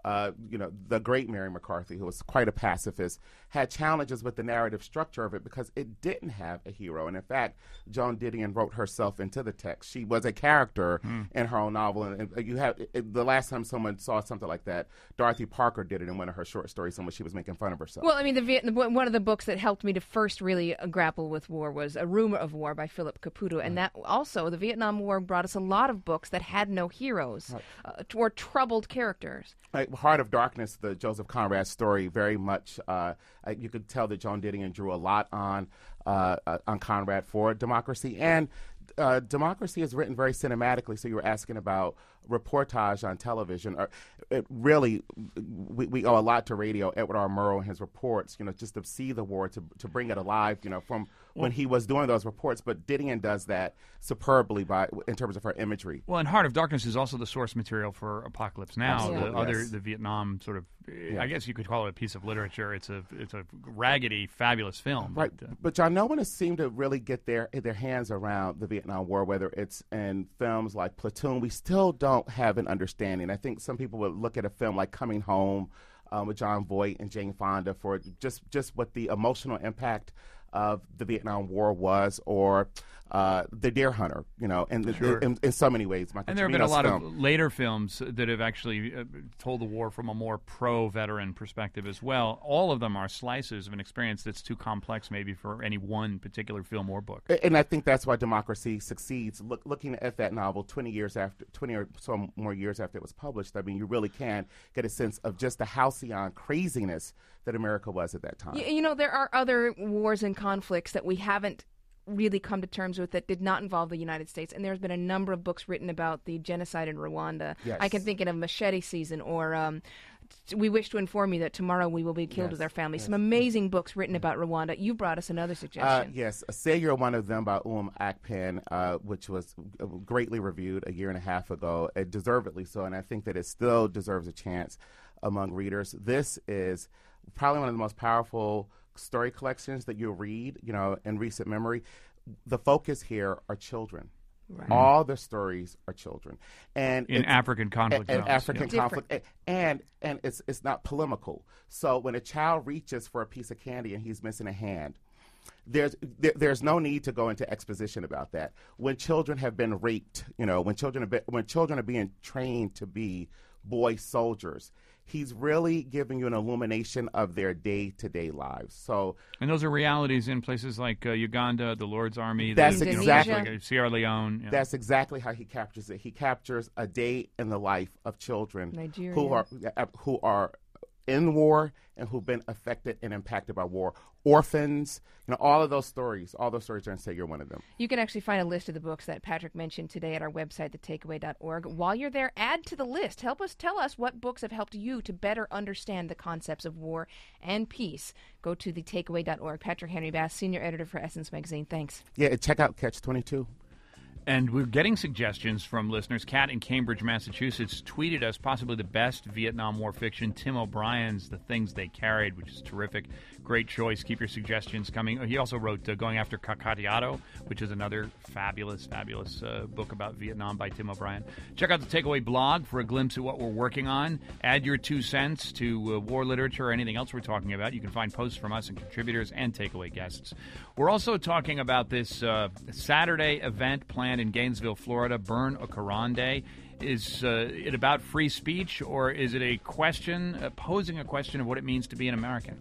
uh, you know, the great Mary McCarthy, who was quite a pacifist, had challenges with the narrative structure of it because it didn't have a hero. And in fact, Joan Didion wrote herself into the text. She was a character Mm. in her own novel. And, and you have it, the last time someone saw something like that, Dorothy Parker did it in one of her short stories in which she was making fun of herself. Well, I mean, the Vietnam, one of the books that helped me to first really uh, grapple with war was A Rumor of War by Philip Caputo. And that also, the Vietnam War brought us a lot of books that had no heroes uh, or troubled characters. Like Heart of Darkness, the Joseph Conrad story, very much, uh, you could tell that Joan Didion drew a lot on uh, uh, on Conrad for Democracy. And uh, Democracy is written very cinematically, so you were asking about reportage on television. Or it really, we, we owe a lot to radio. Edward R. Murrow and his reports, you know, just to see the war, to, to bring it alive, you know, from when he was doing those reports. But Didion does that superbly by in terms of her imagery. Well, and Heart of Darkness is also the source material for Apocalypse Now, Absolutely, the other yes. the Vietnam sort of. Yeah. I guess you could call it a piece of literature. It's a it's a raggedy, fabulous film. Right, But, uh, but John, no one has seemed to really get their their hands around the Vietnam War, whether it's in films like Platoon. We still don't have an understanding. I think some people would look at a film like Coming Home um, with John Voight and Jane Fonda for just, just what the emotional impact of the Vietnam War was, or uh, The Deer Hunter, you know, and Sure. in, in so many ways. Michael and there have been a Cimino's lot film. of later films that have actually uh, told the war from a more pro-veteran perspective as well. All of them are slices of an experience that's too complex maybe for any one particular film or book. And I think that's why Democracy succeeds. Look, looking at that novel twenty years after, twenty or so more years after it was published, I mean, you really can get a sense of just the halcyon craziness that America was at that time. You, you know, there are other wars and conflicts that we haven't really come to terms with that did not involve the United States. And there's been a number of books written about the genocide in Rwanda. Yes. I can think of Machete Season or um, We Wish to Inform You That Tomorrow We Will Be Killed Yes, with Our Family. yes. Some amazing books written about Rwanda. You brought us another Uh, suggestion. yes, Say You're One of Them by Um Akpen, uh, which was uh, greatly reviewed a year and a half ago, uh, deservedly so, and I think that it still deserves a chance among readers. This is probably one of the most powerful story collections that you'll read, you know, in recent memory. The focus here are children. Right. All the stories are children, and In it's- African conflict and, zones, African yeah. conflict, and, and and it's it's not polemical. So when a child reaches for a piece of candy and he's missing a hand, there's there, there's no need to go into exposition about that. When children have been raped, you know, when children are be, when children are being trained to be boy soldiers, he's really giving you an illumination of their day-to-day lives. So, And those are realities in places like uh, Uganda, the Lord's Army, That's the, you know, exactly- like, uh, Sierra Leone. yeah. that's exactly how he captures it. He captures a day in the life of children Nigeria. who are uh, who are in war and who've been affected and impacted by war. Orphans, you know, all of those stories, all those stories are in Say You're One of Them. You can actually find a list of the books that Patrick mentioned today at our website, the takeaway dot org. While you're there, add to the list. Help us tell us what books have helped you to better understand the concepts of war and peace. Go to the takeaway dot org. Patrick Henry Bass, senior editor for Essence Magazine. Thanks. Yeah, and check out Catch twenty-two. And we're getting suggestions from listeners. Kat in Cambridge, Massachusetts, tweeted us possibly the best Vietnam War fiction, Tim O'Brien's The Things They Carried, which is terrific. Great choice. Keep your suggestions coming. He also wrote uh, Going After Kakatiato, which is another fabulous, fabulous uh, book about Vietnam by Tim O'Brien. Check out the Takeaway blog for a glimpse at what we're working on. Add your two cents to uh, war literature or anything else we're talking about. You can find posts from us and contributors and Takeaway guests. We're also talking about this uh, Saturday event planned in Gainesville, Florida, Burn a Koran Day. Is uh, it about free speech, or is it a question, uh, posing a question of what it means to be an American?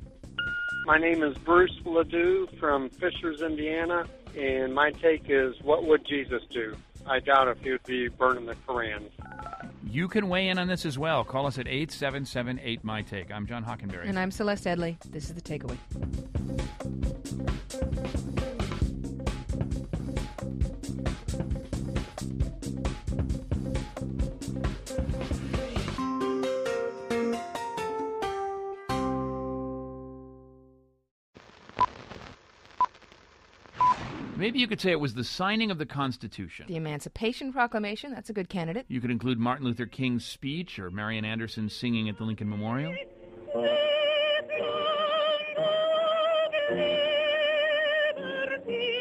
My name is Bruce Ledoux from Fishers, Indiana, and my take is, what would Jesus do? I doubt if he would be burning the Koran. You can weigh in on this as well. Call us at eight seven seven eight, M Y Take. I'm John Hockenberry. And I'm Celeste Edley. This is The Takeaway. Maybe you could say it was the signing of the Constitution. The Emancipation Proclamation, that's a good candidate. You could include Martin Luther King's speech or Marian Anderson singing at the Lincoln Memorial.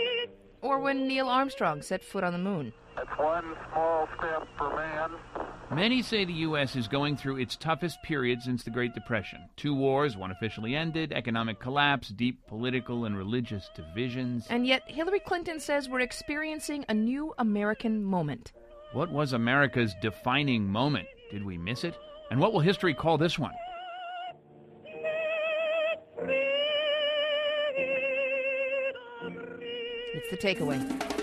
Or when Neil Armstrong set foot on the moon. That's one small step for man, Many say the U S is going through its toughest period since the Great Depression. Two wars, one officially ended, economic collapse, deep political and religious divisions. And yet Hillary Clinton says we're experiencing a new American moment. What was America's defining moment? Did we miss it? And what will history call this one? It's the takeaway.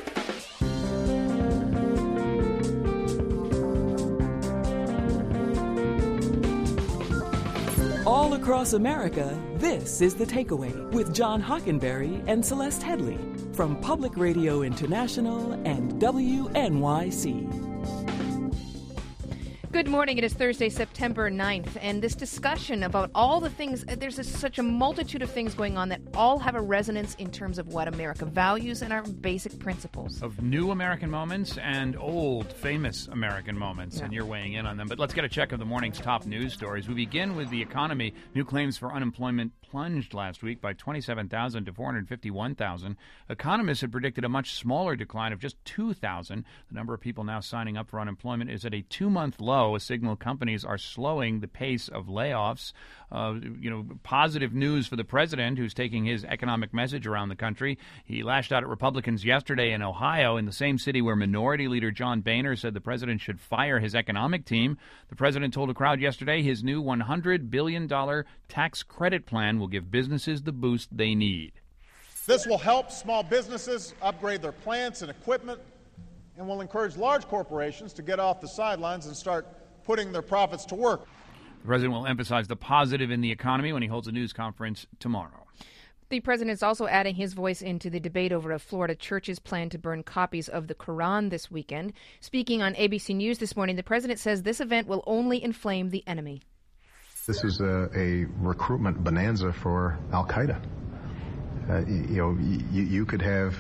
All across America, this is The Takeaway with John Hockenberry and Celeste Headley from Public Radio International and W N Y C. Good morning. It is Thursday, September ninth, and this discussion about all the things, there's a, such a multitude of things going on that all have a resonance in terms of what America values and our basic principles. Of new American moments and old, famous American moments, Yeah. and you're weighing in on them. But let's get a check of the morning's top news stories. We begin with the economy. New claims for unemployment plunged last week by twenty-seven thousand to four hundred fifty-one thousand. Economists had predicted a much smaller decline of just two thousand. The number of people now signing up for unemployment is at a two-month low. A signal companies are slowing the pace of layoffs. Uh, you know, positive news for the president, who's taking his economic message around the country. He lashed out at Republicans yesterday in Ohio, in the same city where Minority Leader John Boehner said the president should fire his economic team. The president told a crowd yesterday his new one hundred billion dollars tax credit plan will give businesses the boost they need. This will help small businesses upgrade their plants and equipment and will encourage large corporations to get off the sidelines and start putting their profits to work. The president will emphasize the positive in the economy when he holds a news conference tomorrow. The president is also adding his voice into the debate over a Florida church's plan to burn copies of the Quran this weekend. Speaking on A B C News this morning, the president says this event will only inflame the enemy. This is a, a recruitment bonanza for Al-Qaeda. Uh, you, you know, you, you could have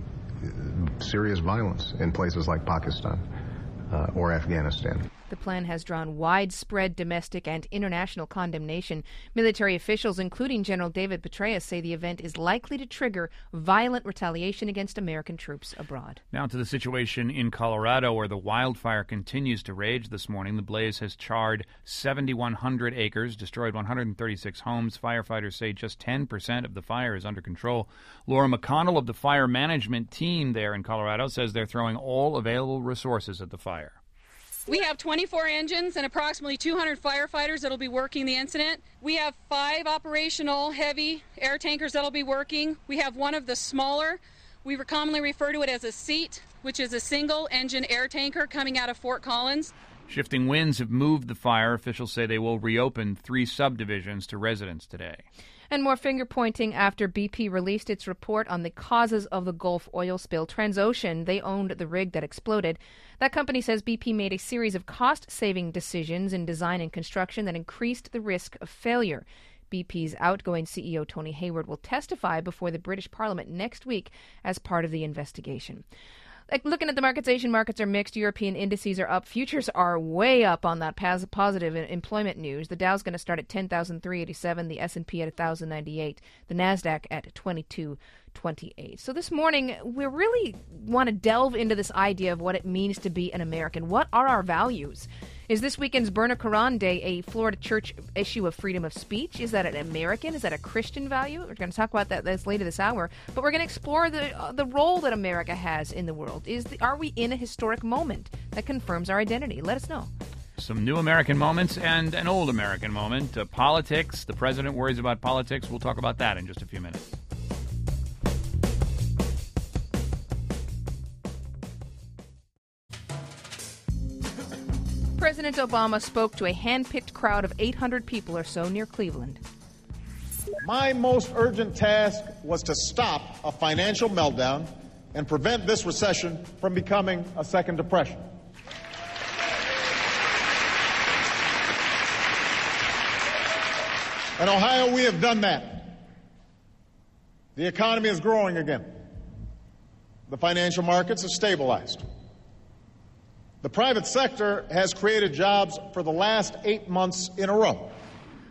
serious violence in places like Pakistan uh, or Afghanistan. The plan has drawn widespread domestic and international condemnation. Military officials, including General David Petraeus, say the event is likely to trigger violent retaliation against American troops abroad. Now to the situation in Colorado, where the wildfire continues to rage this morning. The blaze has charred seven thousand one hundred acres, destroyed one hundred thirty-six homes. Firefighters say just ten percent of the fire is under control. Laura McConnell of the fire management team there in Colorado says they're throwing all available resources at the fire. We have twenty-four engines and approximately two hundred firefighters that will be working the incident. We have five operational heavy air tankers that will be working. We have one of the smaller, we commonly refer to it as a SEAT, which is a single engine air tanker coming out of Fort Collins. Shifting winds have moved the fire. Officials say they will reopen three subdivisions to residents today. And more finger-pointing after B P released its report on the causes of the Gulf oil spill. Transocean, they owned the rig that exploded. That company says B P made a series of cost-saving decisions in design and construction that increased the risk of failure. B P's outgoing C E O, Tony Hayward, will testify before the British Parliament next week as part of the investigation. Like looking at the markets, Asian markets are mixed. European indices are up. Futures are way up on that pos- positive employment news. The Dow's going to start at ten thousand three hundred eighty-seven, the S and P at one thousand ninety-eight, the Nasdaq at twenty-two twenty-eight. So this morning, we really want to delve into this idea of what it means to be an American. What are our values? Is this weekend's Burn a Quran Day a Florida church issue of freedom of speech? Is that an American? Is that a Christian value? We're going to talk about that this later this hour. But we're going to explore the uh, the role that America has in the world. Is the, are we in a historic moment that confirms our identity? Let us know. Some new American moments and an old American moment. Uh, politics. The president worries about politics. We'll talk about that in just a few minutes. President Obama spoke to a hand-picked crowd of eight hundred people or so near Cleveland. My most urgent task was to stop a financial meltdown and prevent this recession from becoming a second depression. In Ohio, we have done that. The economy is growing again. The financial markets have stabilized. The private sector has created jobs for the last eight months in a row.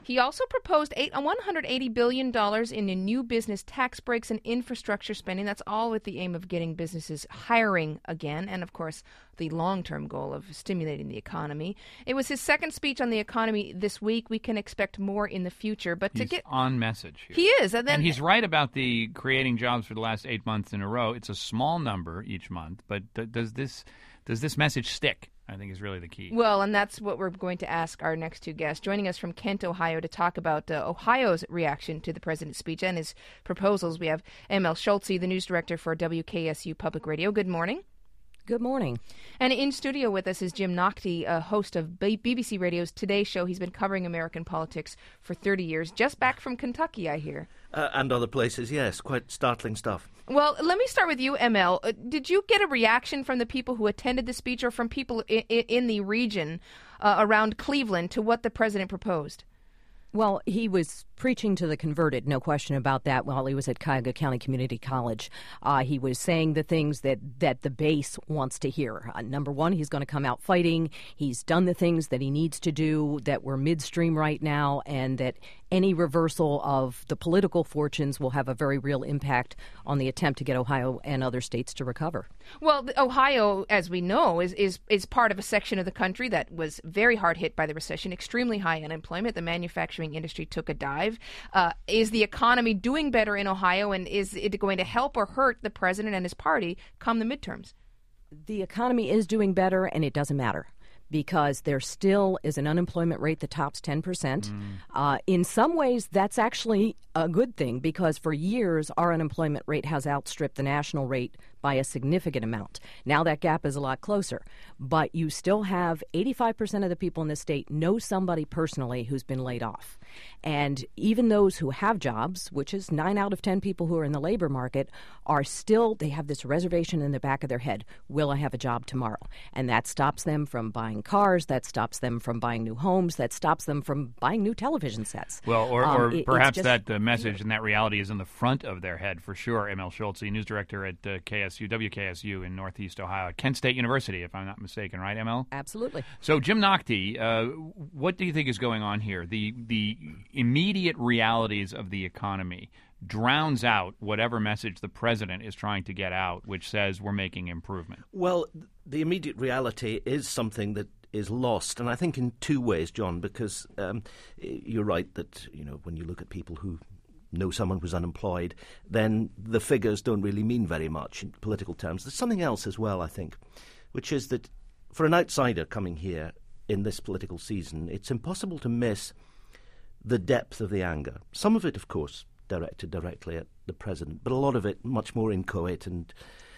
He also proposed eight, one hundred eighty billion dollars in new business tax breaks and infrastructure spending. That's all with the aim of getting businesses hiring again, and of course, the long-term goal of stimulating the economy. It was his second speech on the economy this week. We can expect more in the future, but he's to get on message here. He is, and then and he's right about the creating jobs for the last eight months in a row. It's a small number each month, but th- does this does this message stick? I think is really the key. Well, and that's what we're going to ask our next two guests. Joining us from Kent, Ohio, to talk about uh, Ohio's reaction to the president's speech and his proposals, we have M L Schulze, the news director for W K S U Public Radio. Good morning. Good morning. And in studio with us is Jim Naughtie, a host of B B C Radio's Today Show. He's been covering American politics for thirty years, just back from Kentucky, I hear. Uh, and other places, yes. Quite startling stuff. Well, let me start with you, M L. Uh, did you get a reaction from the people who attended the speech or from people I- I- in the region uh, around Cleveland to what the president proposed? Well, he was preaching to the converted, no question about that, while he was at Cuyahoga County Community College. Uh, he was saying the things that, that the base wants to hear. Uh, number one, he's going to come out fighting. He's done the things that he needs to do, that we're midstream right now, and that any reversal of the political fortunes will have a very real impact on the attempt to get Ohio and other states to recover. Well, Ohio, as we know, is, is, is part of a section of the country that was very hard hit by the recession, extremely high unemployment. The manufacturing industry took a dive. Uh, is the economy doing better in Ohio, and is it going to help or hurt the president and his party come the midterms? The economy is doing better, and it doesn't matter, because there still is an unemployment rate that tops ten percent. Mm. Uh, in some ways, that's actually a good thing, because for years, our unemployment rate has outstripped the national rate by a significant amount. Now that gap is a lot closer. But you still have eighty-five percent of the people in the state know somebody personally who's been laid off. And even those who have jobs, which is nine out of ten people who are in the labor market, are still, they have this reservation in the back of their head, will I have a job tomorrow? And that stops them from buying cars, that stops them from buying new homes, that stops them from buying new television sets. Well, or, um, or it, perhaps just, that uh, message and that reality is in the front of their head, for sure. M L Schulze, news director at uh, K S U, W K S U in Northeast Ohio, Kent State University, if I'm not mistaken, right, M L? Absolutely. So, Jim Naughtie, uh, what do you think is going on here? The the immediate realities of the economy drowns out whatever message the president is trying to get out, which says we're making improvement. Well, the immediate reality is something that is lost, and I think in two ways, John, because um, you're right that, you know, when you look at people who know someone who's unemployed, then the figures don't really mean very much in political terms. There's something else as well, I think, which is that for an outsider coming here in this political season, it's impossible to miss the depth of the anger. Some of it, of course, directed directly at the president, but a lot of it much more inchoate and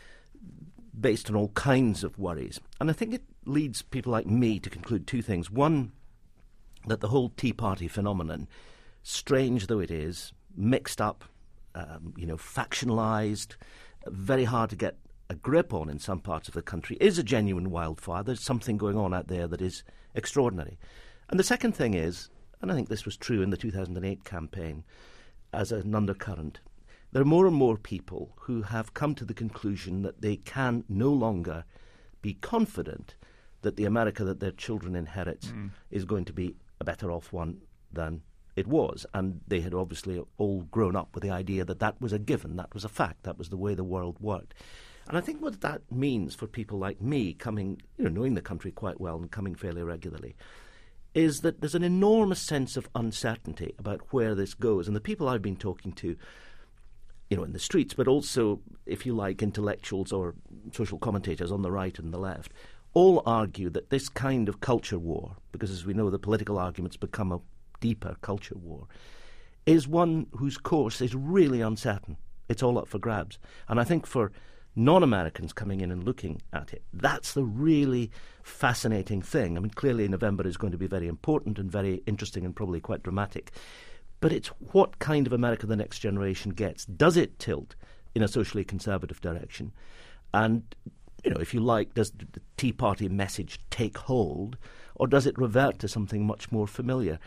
based on all kinds of worries. And I think it leads people like me to conclude two things. One, that the whole Tea Party phenomenon, strange though it is, mixed up, um, you know, factionalized, very hard to get a grip on in some parts of the country, is a genuine wildfire. There's something going on out there that is extraordinary. And the second thing is, and I think this was true in the two thousand eight campaign as an undercurrent, there are more and more people who have come to the conclusion that they can no longer be confident that the America that their children inherit mm. is going to be a better off one than it was. And they had obviously all grown up with the idea that that was a given, that was a fact, that was the way the world worked. And I think what that means for people like me coming, you know, knowing the country quite well and coming fairly regularly, is that there's an enormous sense of uncertainty about where this goes. And the people I've been talking to, you know, in the streets, but also, if you like, intellectuals or social commentators on the right and the left, all argue that this kind of culture war, because as we know the political arguments become a deeper culture war, is one whose course is really uncertain. It's all up for grabs. And I think for non-Americans coming in and looking at it, that's the really fascinating thing. I mean, clearly November is going to be very important and very interesting and probably quite dramatic. But it's what kind of America the next generation gets. Does it tilt in a socially conservative direction? And, you know, if you like, does the Tea Party message take hold, or does it revert to something much more familiar?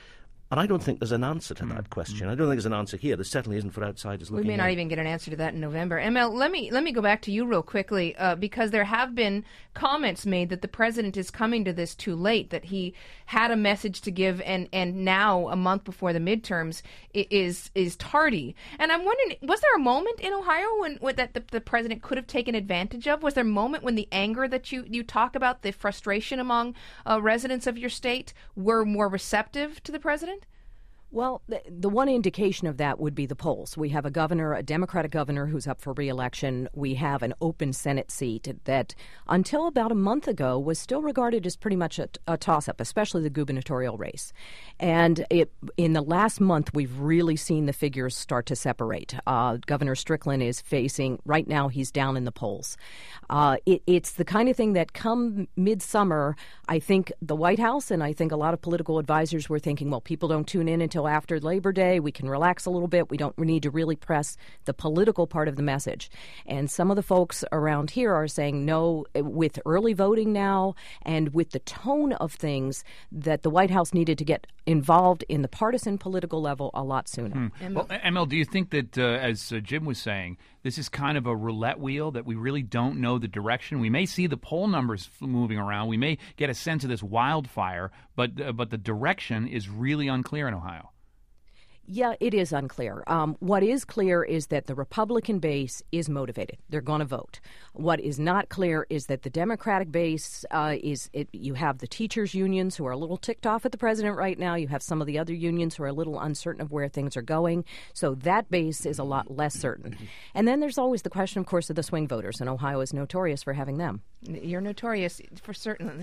And I don't think there's an answer to that question. I don't think there's an answer here. There certainly isn't for outsiders We looking may not in. even get an answer to that in November. M L, let me let me go back to you real quickly uh, because there have been comments made that the president is coming to this too late, that he had a message to give, and, and now a month before the midterms i- is is tardy. And I'm wondering, was there a moment in Ohio when, when that the, the president could have taken advantage of? Was there a moment when the anger that you you talk about, the frustration among uh, residents of your state, were more receptive to the president? Well, the, the one indication of that would be the polls. We have a governor, a Democratic governor who's up for re-election. We have an open Senate seat that, until about a month ago, was still regarded as pretty much a, a toss-up, especially the gubernatorial race. And it, in the last month, we've really seen the figures start to separate. Uh, Governor Strickland is facing, right now, he's down in the polls. Uh, it, it's the kind of thing that come midsummer, I think the White House and I think a lot of political advisors were thinking, well, people don't tune in until after Labor Day. We can relax a little bit. We don't need to really press the political part of the message. And some of the folks around here are saying, no, with early voting now and with the tone of things, that the White House needed to get involved in the partisan political level a lot sooner. Hmm. Well, M L, do you think that, uh, as uh, Jim was saying, this is kind of a roulette wheel, that we really don't know the direction? We may see the poll numbers f- moving around. We may get a sense of this wildfire, but uh, but the direction is really unclear in Ohio. Yeah, it is unclear. Um, what is clear is that the Republican base is motivated. They're going to vote. What is not clear is that the Democratic base uh, is, it, you have the teachers' unions who are a little ticked off at the president right now. You have some of the other unions who are a little uncertain of where things are going. So that base is a lot less certain. And then there's always the question, of course, of the swing voters, and Ohio is notorious for having them. You're notorious for certain.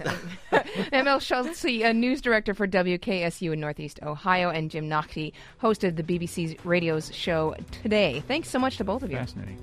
M L Schultz, a news director for W K S U in Northeast Ohio, and Jim Naughty, host of the B B C's radio's show Today. Thanks so much to both of you. Fascinating.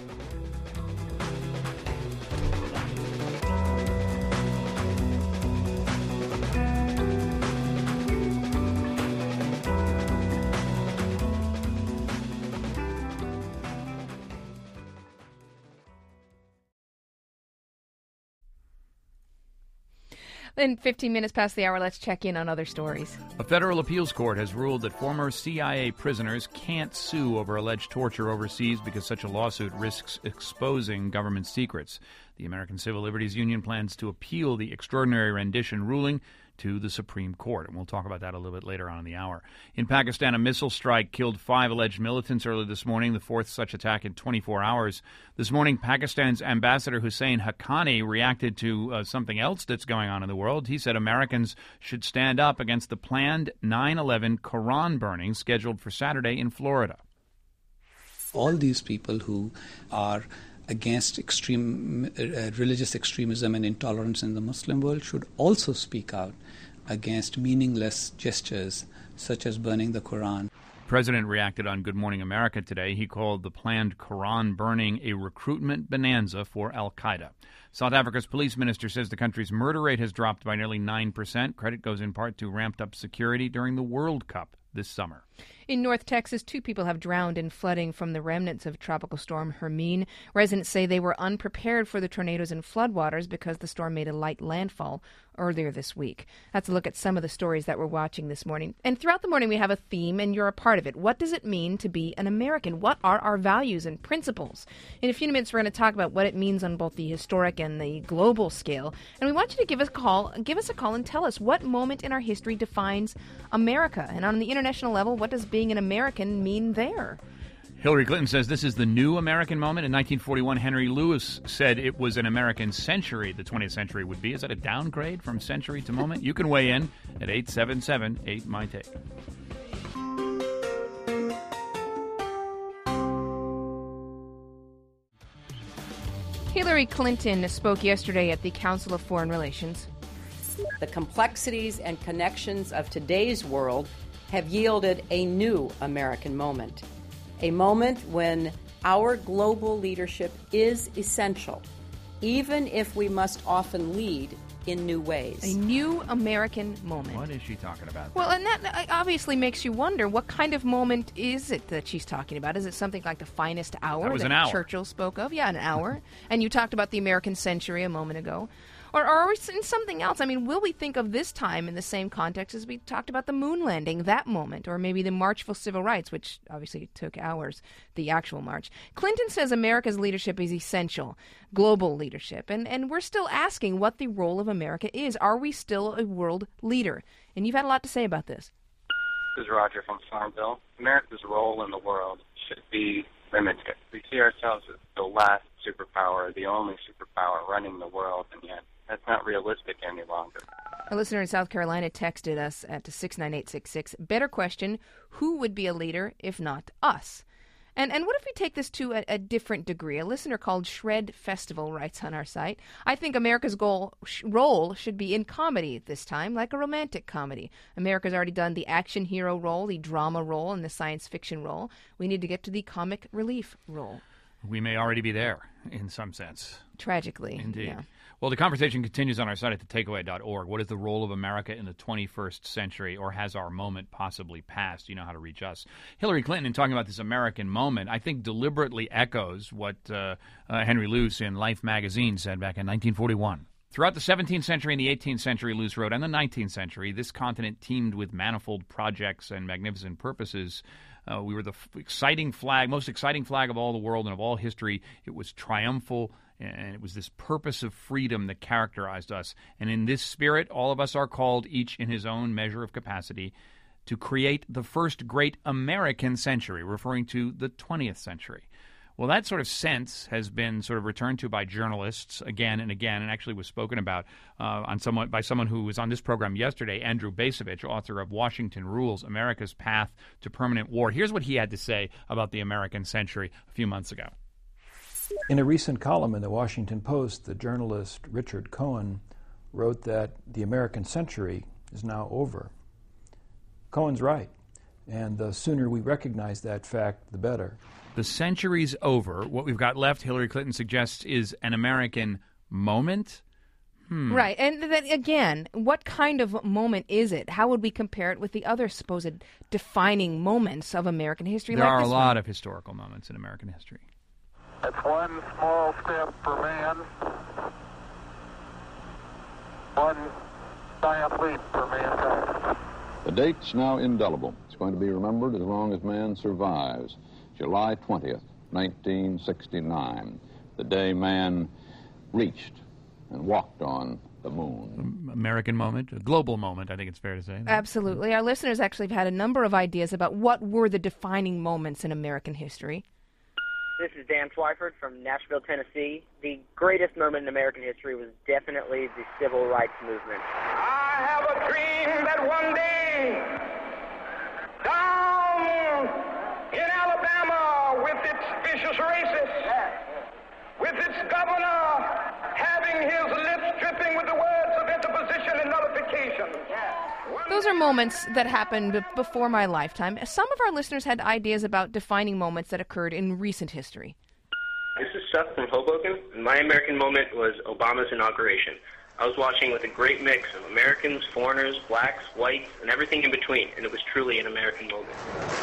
Then fifteen minutes past the hour, let's check in on other stories. A federal appeals court has ruled that former C I A prisoners can't sue over alleged torture overseas because such a lawsuit risks exposing government secrets. The American Civil Liberties Union plans to appeal the extraordinary rendition ruling to the Supreme Court, and we'll talk about that a little bit later on in the hour. In Pakistan, a missile strike killed five alleged militants early this morning, the fourth such attack in twenty-four hours. This morning, Pakistan's Ambassador Hussein Haqqani reacted to uh, something else that's going on in the world. He said Americans should stand up against the planned nine eleven Quran burning scheduled for Saturday in Florida. All these people who are against extreme uh, religious extremism and intolerance in the Muslim world should also speak out against meaningless gestures such as burning the Quran. The president reacted on Good Morning America today. He called the planned Quran burning a recruitment bonanza for al-Qaeda. South Africa's police minister says the country's murder rate has dropped by nearly nine percent. Credit goes in part to ramped-up security during the World Cup this summer. In North Texas, two people have drowned in flooding from the remnants of Tropical Storm Hermine. Residents say they were unprepared for the tornadoes and floodwaters because the storm made a light landfall earlier this week. That's a look at some of the stories that we're watching this morning. And throughout the morning, we have a theme, and you're a part of it. What does it mean to be an American? What are our values and principles? In a few minutes, we're going to talk about what it means on both the historic and the global scale. And we want you to give us a call, give us a call and tell us what moment in our history defines America. And on the international level, what does being an American mean there? Hillary Clinton says this is the new American moment. In nineteen forty-one, Henry Lewis said it was an American century, the twentieth century would be. Is that a downgrade from century to moment? You can weigh in at eight seven seven eight my take. Hillary Clinton spoke yesterday at the Council of Foreign Relations. The complexities and connections of today's world have yielded a new American moment. A moment when our global leadership is essential, even if we must often lead in new ways. A new American moment. What is she talking about? Well, and that obviously makes you wonder, what kind of moment is it that she's talking about? Is it something like the finest hour that, was that an hour. Churchill spoke of? Yeah, an hour. And you talked about the American century a moment ago. Or, or are we in something else? I mean, will we think of this time in the same context as we talked about the moon landing, that moment, or maybe the March for Civil Rights, which obviously took hours, the actual march? Clinton says America's leadership is essential, global leadership, and, and we're still asking what the role of America is. Are we still a world leader? And you've had a lot to say about this. This is Roger from Farmville. America's role in the world should be limited. We see ourselves as the last superpower, the only superpower running the world, and yet that's not realistic any longer. A listener in South Carolina texted us at six nine eight six six. Better question, who would be a leader if not us? And and what if we take this to a, a different degree? A listener called Shred Festival writes on our site, I think America's goal sh- role should be in comedy this time, like a romantic comedy. America's already done the action hero role, the drama role, and the science fiction role. We need to get to the comic relief role. We may already be there, in some sense. Tragically. Indeed. Yeah. Well, the conversation continues on our site at the takeaway dot org. What is the role of America in the twenty-first century, or has our moment possibly passed? You know how to reach us. Hillary Clinton, in talking about this American moment, I think deliberately echoes what uh, uh, Henry Luce in Life magazine said back in nineteen forty-one. Throughout the seventeenth century and the eighteenth century, Luce wrote, and the nineteenth century, this continent teemed with manifold projects and magnificent purposes. Uh, we were the f- exciting flag, most exciting flag of all the world and of all history. It was triumphal, and it was this purpose of freedom that characterized us. And in this spirit, all of us are called, each in his own measure of capacity, to create the first great American century, referring to the twentieth century. Well, that sort of sense has been sort of returned to by journalists again and again, and actually was spoken about uh, on someone by someone who was on this program yesterday, Andrew Bacevich, author of Washington Rules, America's Path to Permanent War. Here's what he had to say about the American century a few months ago. In a recent column in the Washington Post, the journalist Richard Cohen wrote that the American century is now over. Cohen's right, and the sooner we recognize that fact, the better. The century's over. What we've got left, Hillary Clinton suggests, is an American moment. Hmm. Right. And then again, what kind of moment is it? How would we compare it with the other supposed defining moments of American history? There like are a this lot one? of historical moments in American history. It's one small step for man, one giant leap for mankind. The date's now indelible. It's going to be remembered as long as man survives. July twentieth, nineteen sixty-nine, the day man reached and walked on the moon. American moment, a global moment, I think it's fair to say. Absolutely. Our listeners actually have had a number of ideas about what were the defining moments in American history. This is Dan Twyford from Nashville, Tennessee. The greatest moment in American history was definitely the Civil Rights Movement. I have a dream that one day, down in Alabama, with its vicious racists, with its governor having his lips dripping with the words of interposition and nullification. Those are moments that happened b- before my lifetime. Some of our listeners had ideas about defining moments that occurred in recent history. This is Seth from Hoboken, and my American moment was Obama's inauguration. I was watching with a great mix of Americans, foreigners, blacks, whites, and everything in between, and it was truly an American moment.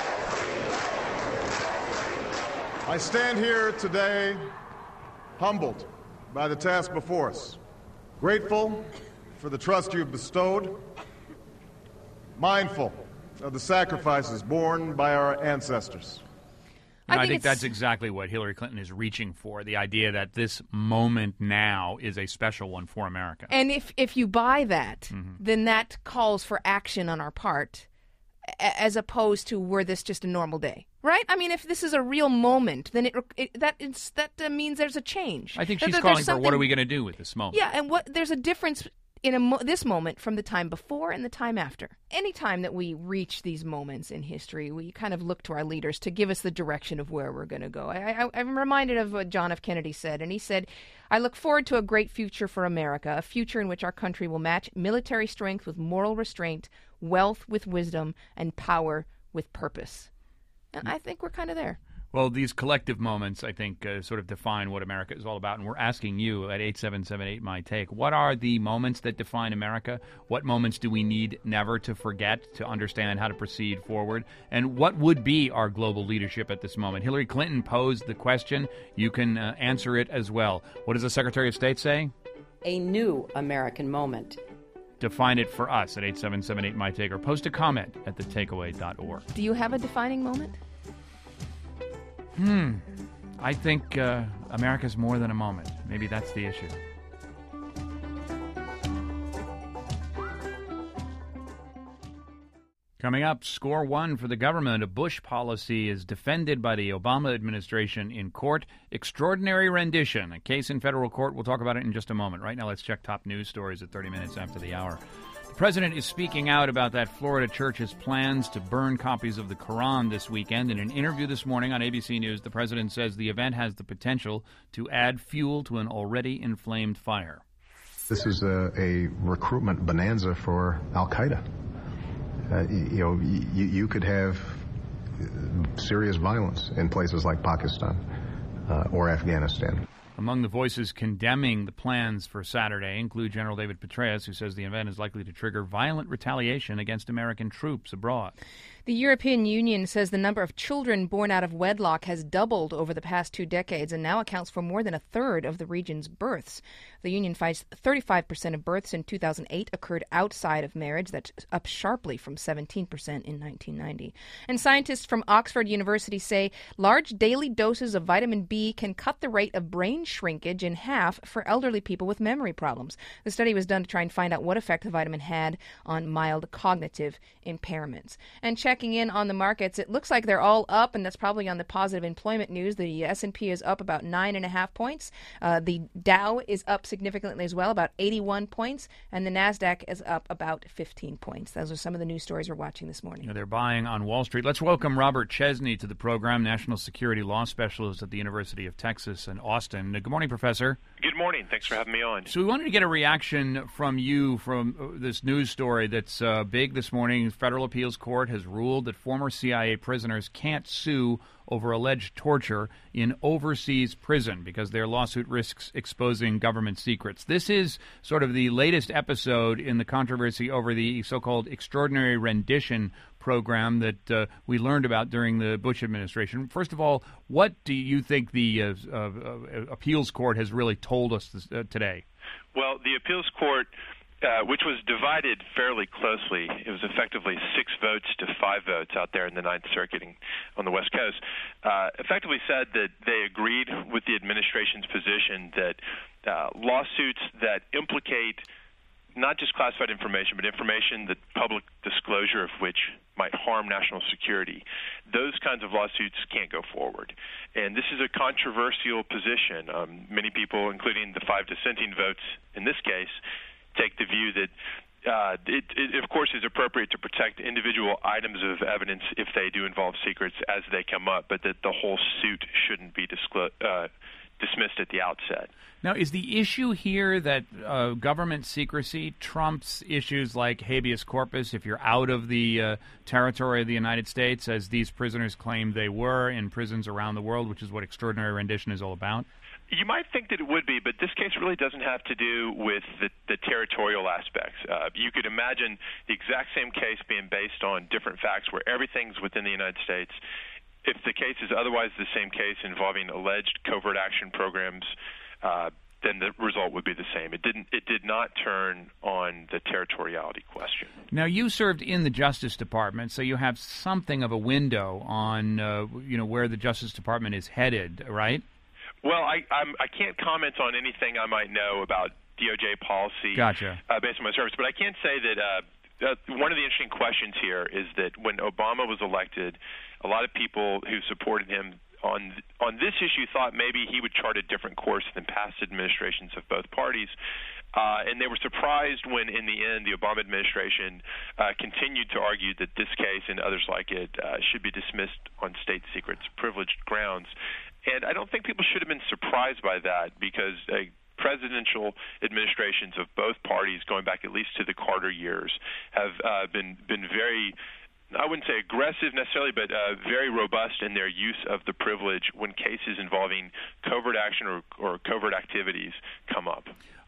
I stand here today humbled by the task before us, grateful for the trust you have bestowed, mindful of the sacrifices borne by our ancestors. You know, I I think think it's- that's exactly what Hillary Clinton is reaching for, the idea that this moment now is a special one for America. And if, if you buy that, Mm-hmm. then that calls for action on our part, a- as opposed to were this just a normal day, right? I mean, if this is a real moment, then it, it that it's, that uh, means there's a change. I think That- she's that calling there's for what are something- we going to do with this moment? Yeah, and what there's a difference in a mo- this moment from the time before and the time after. Any time that we reach these moments in history, we kind of look to our leaders to give us the direction of where we're going to go. I, I, I'm reminded of what John F. Kennedy said, and he said, I look forward to a great future for America, a future in which our country will match military strength with moral restraint, wealth with wisdom, and power with purpose. And I think we're kind of there. Well, these collective moments, I think, uh, sort of define what America is all about. And we're asking you at eight seven seven eight, my take, what are the moments that define America? What moments do we need never to forget to understand how to proceed forward? And what would be our global leadership at this moment? Hillary Clinton posed the question. You can uh, answer it as well. What does the Secretary of State say? a new American moment. Define it for us at eight seven seven eight, M Y take, or post a comment at the takeaway dot org. Do you have a defining moment? Hmm. I think uh, America's more than a moment. Maybe that's the issue. Coming up, score one for the government. A Bush policy is defended by the Obama administration in court. Extraordinary rendition. A case in federal court. We'll talk about it in just a moment. Right now, let's check top news stories at thirty minutes after the hour. The president is speaking out about that Florida church's plans to burn copies of the Quran this weekend. In an interview this morning on A B C News, the president says the event has the potential to add fuel to an already inflamed fire. This is a, a recruitment bonanza for Al-Qaeda. Uh, you know, you, you could have serious violence in places like Pakistan uh, or Afghanistan. Among the voices condemning the plans for Saturday include General David Petraeus, who says the event is likely to trigger violent retaliation against American troops abroad. The European Union says the number of children born out of wedlock has doubled over the past two decades and now accounts for more than a third of the region's births. The Union finds thirty-five percent of births in two thousand eight occurred outside of marriage. That's up sharply from seventeen percent in nineteen ninety. And scientists from Oxford University say large daily doses of vitamin B can cut the rate of brain shrinkage in half for elderly people with memory problems. The study was done to try and find out what effect the vitamin had on mild cognitive impairments. And checking in on the markets, it looks like they're all up, and that's probably on the positive employment news. The S and P is up about nine and a half points. Uh, the Dow is up significantly as well, about eighty-one points, and the NASDAQ is up about fifteen points. Those are some of the news stories we're watching this morning. They're buying on Wall Street. Let's welcome Robert Chesney to the program, National Security Law Specialist at the University of Texas in Austin. Good morning, Professor. Good morning. Thanks for having me on. So we wanted to get a reaction from you from this news story that's uh, big this morning. Federal Appeals Court has ruled that former C I A prisoners can't sue over alleged torture in overseas prison because their lawsuit risks exposing government secrets. This is sort of the latest episode in the controversy over the so-called extraordinary rendition program that uh, we learned about during the Bush administration. First of all, what do you think the uh, uh, appeals court has really told us this, uh, today? Well, the appeals court, uh, which was divided fairly closely, it was effectively six votes to five votes out there in the Ninth Circuit on the West Coast, uh, effectively said that they agreed with the administration's position that uh, lawsuits that implicate not just classified information, but information that public disclosure of which might harm national security, those kinds of lawsuits can't go forward. And this is a controversial position. Um, many people, including the five dissenting votes in this case, take the view that uh, it, it, of course, is appropriate to protect individual items of evidence if they do involve secrets as they come up, but that the whole suit shouldn't be disclosed. Uh, dismissed at the outset. Now, is the issue here that uh, government secrecy trumps issues like habeas corpus if you're out of the uh, territory of the United States, as these prisoners claim they were in prisons around the world, which is what extraordinary rendition is all about? You might think that it would be, but this case really doesn't have to do with the, the territorial aspects. Uh, you could imagine the exact same case being based on different facts where everything's within the United States. If the case is otherwise the same case involving alleged covert action programs, uh, then the result would be the same. It didn't. It did not turn on the territoriality question. Now, you served in the Justice Department, so you have something of a window on, uh, you know, where the Justice Department is headed, right? Well, I I'm, I can't comment on anything I might know about D O J policy. Gotcha. Uh, based on my service, but I can say that. Uh, Uh, one of the interesting questions here is that when Obama was elected, a lot of people who supported him on on this issue thought maybe he would chart a different course than past administrations of both parties. Uh, and they were surprised when, in the end, the Obama administration uh, continued to argue that this case and others like it uh, should be dismissed on state secrets privileged grounds. And I don't think people should have been surprised by that because uh, presidential administrations of both parties, going back at least to the Carter years, have uh, been been very, I wouldn't say aggressive necessarily, but uh, very robust in their use of the privilege when cases involving covert action or, or covert activities come up.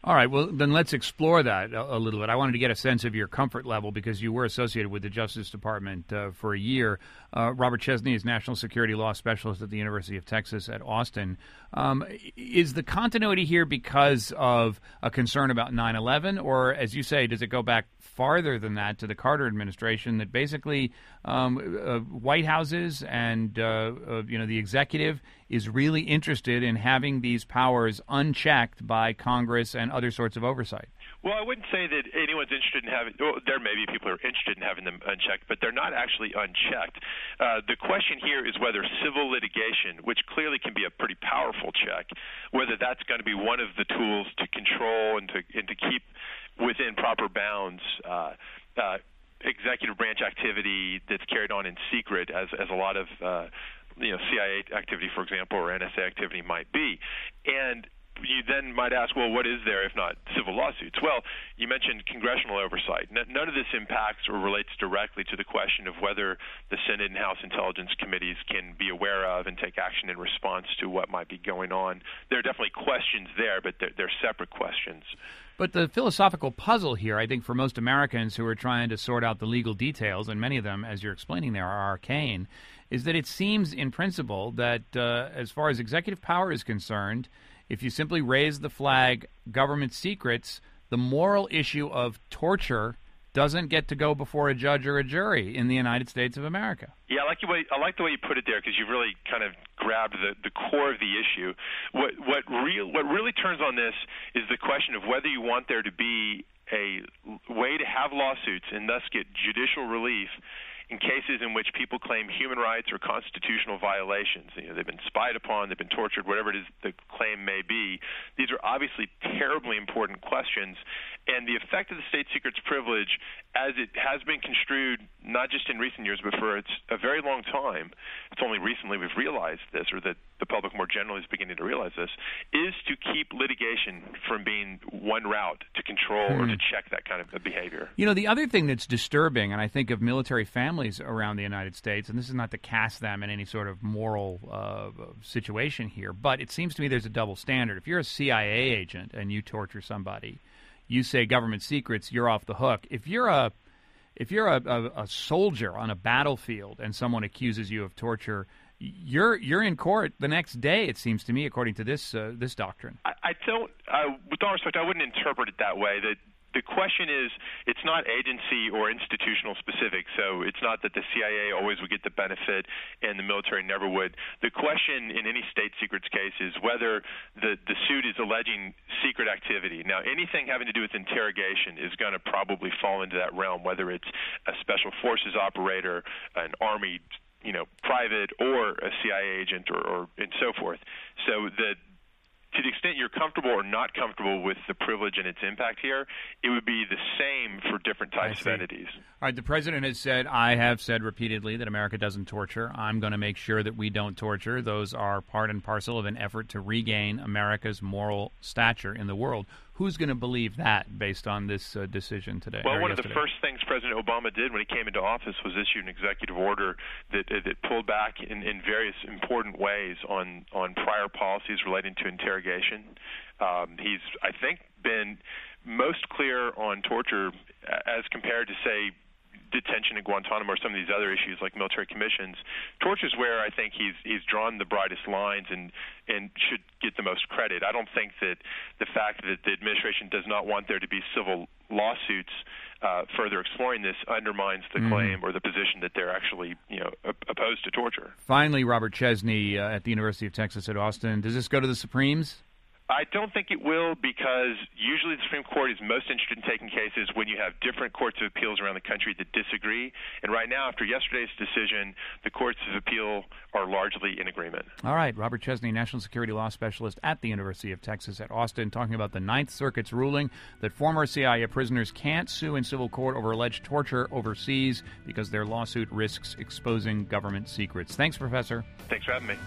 All right, well, then let's explore that a, a little bit. I wanted to get a sense of your comfort level because you were associated with the Justice Department uh, for a year. Uh, Robert Chesney is National Security Law Specialist at the University of Texas at Austin. Um, is the continuity here because of a concern about nine eleven, or, as you say, does it go back farther than that to the Carter administration that basically um, uh, White Houses and uh, uh, you know the executive is really interested in having these powers unchecked by Congress and other sorts of oversight? Well, I wouldn't say that anyone's interested in having, well, there may be people who are interested in having them unchecked, but they're not actually unchecked. Uh, the question here is whether civil litigation, which clearly can be a pretty powerful check, whether that's going to be one of the tools to control and to, and to keep within proper bounds uh, uh, executive branch activity that's carried on in secret, as, as a lot of uh, you know, C I A activity, for example, or N S A activity might be. And you then might ask, well, what is there if not civil lawsuits? Well, you mentioned congressional oversight. None of this impacts or relates directly to the question of whether the Senate and House Intelligence Committees can be aware of and take action in response to what might be going on. There are definitely questions there, but they're, they're separate questions. But the philosophical puzzle here, I think, for most Americans who are trying to sort out the legal details, and many of them, as you're explaining there, are arcane, is that it seems in principle that uh, as far as executive power is concerned, if you simply raise the flag government secrets, the moral issue of torture doesn't get to go before a judge or a jury in the United States of America. Yeah, I like the way I like the way you put it there, because you've really kind of grabbed the, the core of the issue. What what real what really turns on this is the question of whether you want there to be a way to have lawsuits and thus get judicial relief in cases in which people claim human rights or constitutional violations. You know, they've been spied upon, they've been tortured, whatever it is the claim may be. These are obviously terribly important questions, and the effect of the state secrets privilege, as it has been construed not just in recent years but for it's a very long time, it's only recently we've realized this, or that the public more generally is beginning to realize this, is to keep litigation from being one route to control hmm. or to check that kind of behavior. You know, the other thing that's disturbing, and I think of military families around the United States, and this is not to cast them in any sort of moral uh, situation here, but it seems to me there's a double standard. If you're a C I A agent and you torture somebody, you say government secrets, you're off the hook. If you're a if you're a, a, a soldier on a battlefield and someone accuses you of torture, you're you're in court the next day, it seems to me, according to this uh, this doctrine. I, I don't, uh, with all respect, I wouldn't interpret it that way. That the question is, it's not agency or institutional specific, so it's not that the C I A always would get the benefit and the military never would. The question in any state secrets case is whether the, the suit is alleging secret activity. Now, anything having to do with interrogation is going to probably fall into that realm, whether it's a special forces operator, an Army, you know, private, or a C I A agent, or, or and so forth. So the To the extent you're comfortable or not comfortable with the privilege and its impact here, it would be the same for different types of entities. All right, the president has said, I have said repeatedly that America doesn't torture. I'm going to make sure that we don't torture. Those are part and parcel of an effort to regain America's moral stature in the world. Who's going to believe that based on this uh, decision today? Well, one yesterday? of the first things President Obama did when he came into office was issue an executive order that, uh, that pulled back in, in various important ways on, on prior policies relating to interrogation. Um, he's, I think, been most clear on torture as compared to, say, detention in Guantanamo or some of these other issues like military commissions. Torture is where I think he's he's drawn the brightest lines and and should get the most credit. I don't think that the fact that the administration does not want there to be civil lawsuits uh, further exploring this undermines the mm. claim or the position that they're actually, you know, opposed to torture. Finally, Robert Chesney uh, at the University of Texas at Austin. Does this go to the Supremes? I don't think it will, because usually the Supreme Court is most interested in taking cases when you have different courts of appeals around the country that disagree. And right now, after yesterday's decision, the courts of appeal are largely in agreement. All right. Robert Chesney, National Security Law Specialist at the University of Texas at Austin, talking about the Ninth Circuit's ruling that former C I A prisoners can't sue in civil court over alleged torture overseas because their lawsuit risks exposing government secrets. Thanks, Professor. Thanks for having me.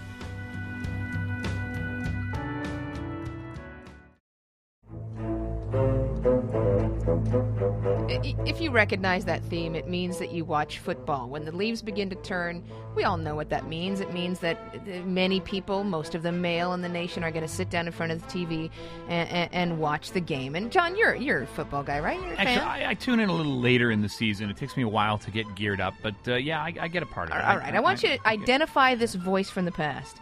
Thank you. I- If you recognize that theme, it means that you watch football. When the leaves begin to turn, we all know what that means. It means that many people, most of them male in the nation, are going to sit down in front of the T V and, and, and watch the game. And John, you're you're a football guy, right? You're a Actually, fan? I, I tune in a little later in the season. It takes me a while to get geared up, but uh, yeah, I, I get a part of it. All right, I, I want you to identify this voice from the past.